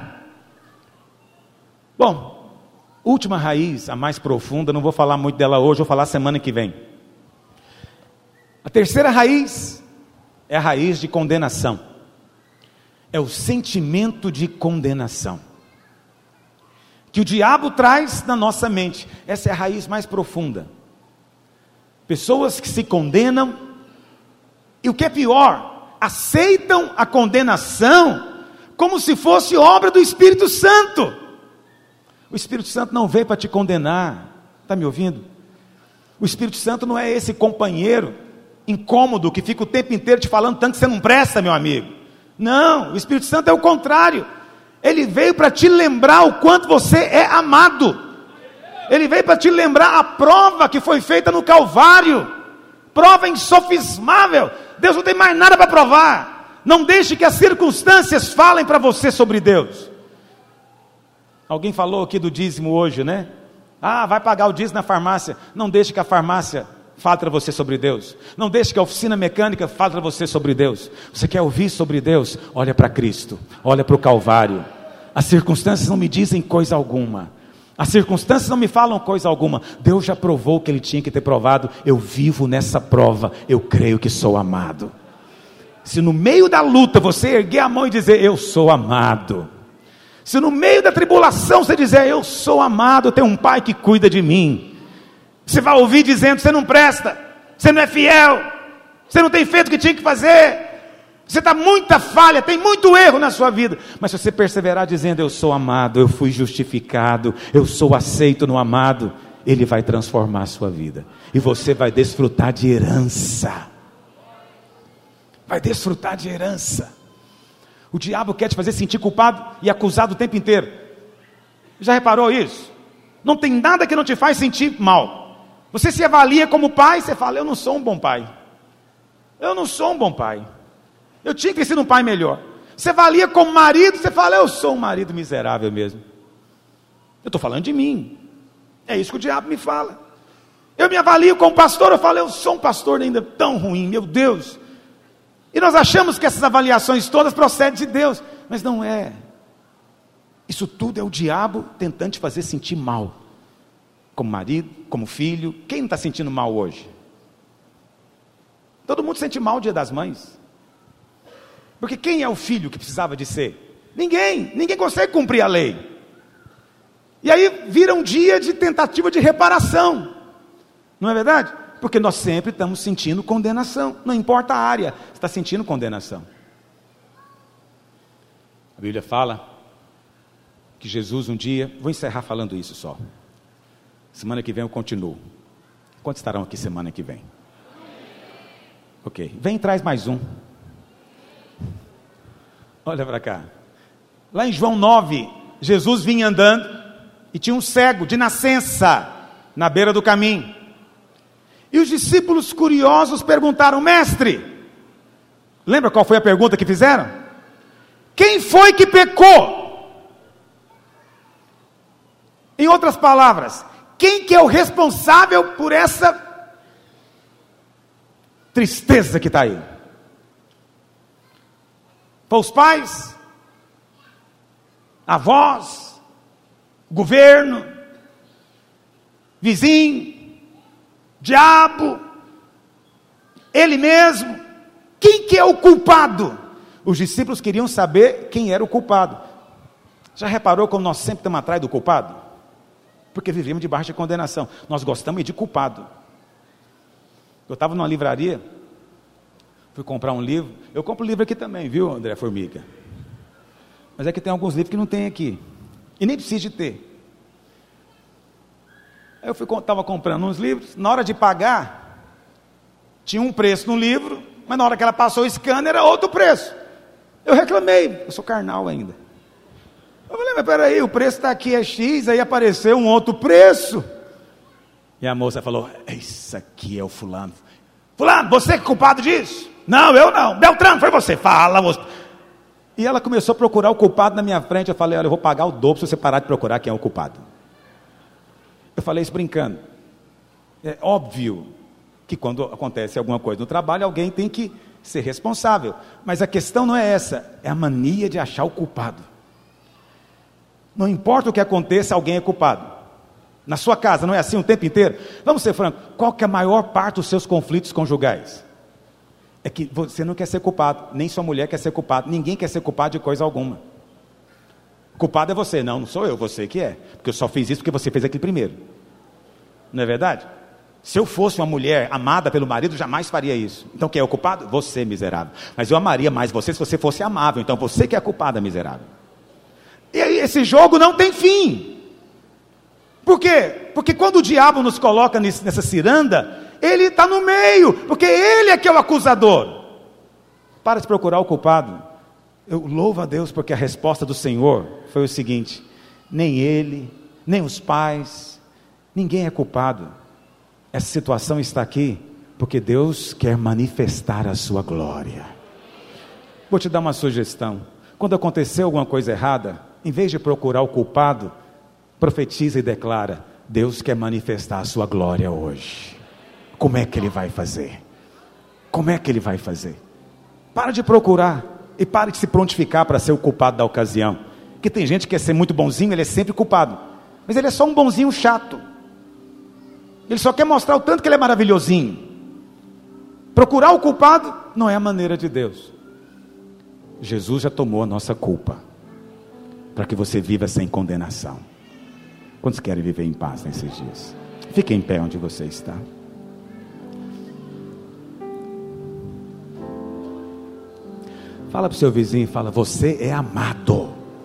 Bom, última raiz, a mais profunda, não vou falar muito dela hoje, vou falar semana que vem. A terceira raiz é a raiz de condenação. É o sentimento de condenação que o diabo traz na nossa mente. Essa é a raiz mais profunda. Pessoas que se condenam, e o que é pior, aceitam a condenação como se fosse obra do Espírito Santo. O Espírito Santo não veio para te condenar. Está me ouvindo? O Espírito Santo não é esse companheiro incômodo que fica o tempo inteiro te falando tanto que você não presta, meu amigo. Não, o Espírito Santo é o contrário. Ele veio para te lembrar o quanto você é amado. Ele veio para te lembrar a prova que foi feita no Calvário. Prova insofismável. Deus não tem mais nada para provar. Não deixe que as circunstâncias falem para você sobre Deus. Alguém falou aqui do dízimo hoje, né? Ah, vai pagar o dízimo na farmácia. Não deixe que a farmácia fale para você sobre Deus. Não deixe que a oficina mecânica fale para você sobre Deus. Você quer ouvir sobre Deus? Olha para Cristo, olha para o Calvário. As circunstâncias não me dizem coisa alguma. As circunstâncias não me falam coisa alguma. Deus já provou o que Ele tinha que ter provado. Eu vivo nessa prova. Eu creio que sou amado. Se no meio da luta você erguer a mão e dizer, eu sou amado. Se no meio da tribulação você dizer, eu sou amado, eu tenho um pai que cuida de mim. Você vai ouvir dizendo, você não presta, você não é fiel, você não tem feito o que tinha que fazer, você está muita falha, tem muito erro na sua vida. Mas se você perseverar dizendo, eu sou amado, eu fui justificado, eu sou aceito no amado, Ele vai transformar a sua vida. E você vai desfrutar de herança. Vai desfrutar de herança. O diabo quer te fazer sentir culpado e acusado o tempo inteiro. Já reparou isso? Não tem nada que não te faz sentir mal. Você se avalia como pai, você fala, eu não sou um bom pai. Eu não sou um bom pai. Eu tinha que ter sido um pai melhor. Você avalia como marido, você fala, eu sou um marido miserável mesmo. Eu estou falando de mim. É isso que o diabo me fala. Eu me avalio como pastor, eu falo, eu sou um pastor ainda tão ruim, meu Deus. E nós achamos que essas avaliações todas procedem de Deus, mas não é. Isso tudo é o diabo tentando te fazer sentir mal. Como marido, como filho. Quem não está sentindo mal hoje? Todo mundo sente mal no Dia das Mães. Porque quem é o filho que precisava de ser? Ninguém consegue cumprir a lei. E aí vira um dia de tentativa de reparação. Não é verdade? Porque nós sempre estamos sentindo condenação. Não importa a área, você está sentindo condenação. A Bíblia fala que Jesus um dia... Vou encerrar falando isso só. Semana que vem eu continuo. Quantos estarão aqui semana que vem? Ok. Vem e traz mais um. Olha para cá. Lá em João 9, Jesus vinha andando e tinha um cego de nascença na beira do caminho. E os discípulos curiosos perguntaram, mestre, lembra qual foi a pergunta que fizeram? Quem foi que pecou? Em outras palavras, quem que é o responsável por essa tristeza que está aí? Foi os pais? Avós? Governo? Vizinho? Diabo, ele mesmo, quem que é o culpado? Os discípulos queriam saber quem era o culpado. Já reparou como nós sempre estamos atrás do culpado? Porque vivemos debaixo de condenação, nós gostamos de culpado. Eu estava numa livraria, fui comprar um livro, eu compro livro aqui também, viu, André Formiga? Mas é que tem alguns livros que não tem aqui, e nem precisa de ter. Aí eu estava comprando uns livros, na hora de pagar, tinha um preço no livro, mas na hora que ela passou o scanner, era outro preço. Eu reclamei, eu sou carnal ainda. Eu falei, mas peraí, o preço está aqui, é X, aí apareceu um outro preço. E a moça falou, isso aqui é o fulano. Fulano, você que é culpado disso? Não, eu não. Beltrano, foi você. Fala, você. E ela começou a procurar o culpado na minha frente. Eu falei, olha, eu vou pagar o dobro se você parar de procurar quem é o culpado. Eu falei isso brincando. É óbvio que quando acontece alguma coisa no trabalho, alguém tem que ser responsável. Mas a questão não é essa, é a mania de achar o culpado. Não importa o que aconteça, alguém é culpado. Na sua casa, não é assim o tempo inteiro? Vamos ser francos, qual que é a maior parte dos seus conflitos conjugais? É que você não quer ser culpado, nem sua mulher quer ser culpado, ninguém quer ser culpado de coisa alguma. Culpado é você, não sou eu, você que é. Porque eu só fiz isso porque você fez aquilo primeiro. Não é verdade? Se eu fosse uma mulher amada pelo marido, jamais faria isso. Então quem é o culpado? Você, miserável. Mas eu amaria mais você se você fosse amável. Então você que é a culpada, miserável. E aí esse jogo não tem fim. Por quê? Porque quando o diabo nos coloca nessa ciranda, ele está no meio, porque ele é que é o acusador. Para de procurar o culpado. Eu louvo a Deus porque a resposta do Senhor foi o seguinte: nem ele, nem os pais, ninguém é culpado. Essa situação está aqui porque Deus quer manifestar a sua glória. Vou te dar uma sugestão. Quando acontecer alguma coisa errada, em vez de procurar o culpado, profetiza e declara: Deus quer manifestar a sua glória hoje. Como é que Ele vai fazer? Como é que Ele vai fazer? Para de procurar e pare de se prontificar para ser o culpado da ocasião. Porque tem gente que quer ser muito bonzinho, ele é sempre culpado. Mas ele é só um bonzinho chato. Ele só quer mostrar o tanto que ele é maravilhosinho. Procurar o culpado não é a maneira de Deus. Jesus já tomou a nossa culpa, para que você viva sem condenação. Quantos querem viver em paz nesses dias? Fique em pé onde você está. Fala para o seu vizinho, fala: você é amado.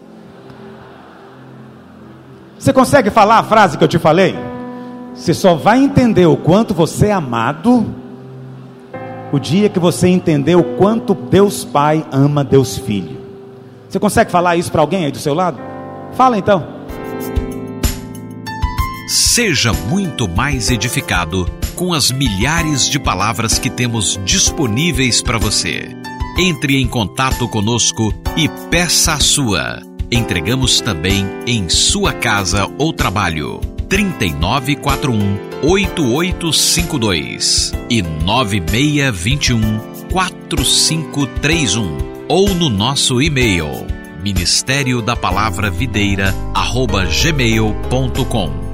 Você consegue falar a frase que eu te falei? Você só vai entender o quanto você é amado o dia que você entender o quanto Deus Pai ama Deus Filho. Você consegue falar isso para alguém aí do seu lado? Fala então.
Seja muito mais edificado com as milhares de palavras que temos disponíveis para você. Entre em contato conosco e peça a sua. Entregamos também em sua casa ou trabalho. 3941-8852 e 9621-4531 ou no nosso e-mail ministériodapalavravideira@gmail.com.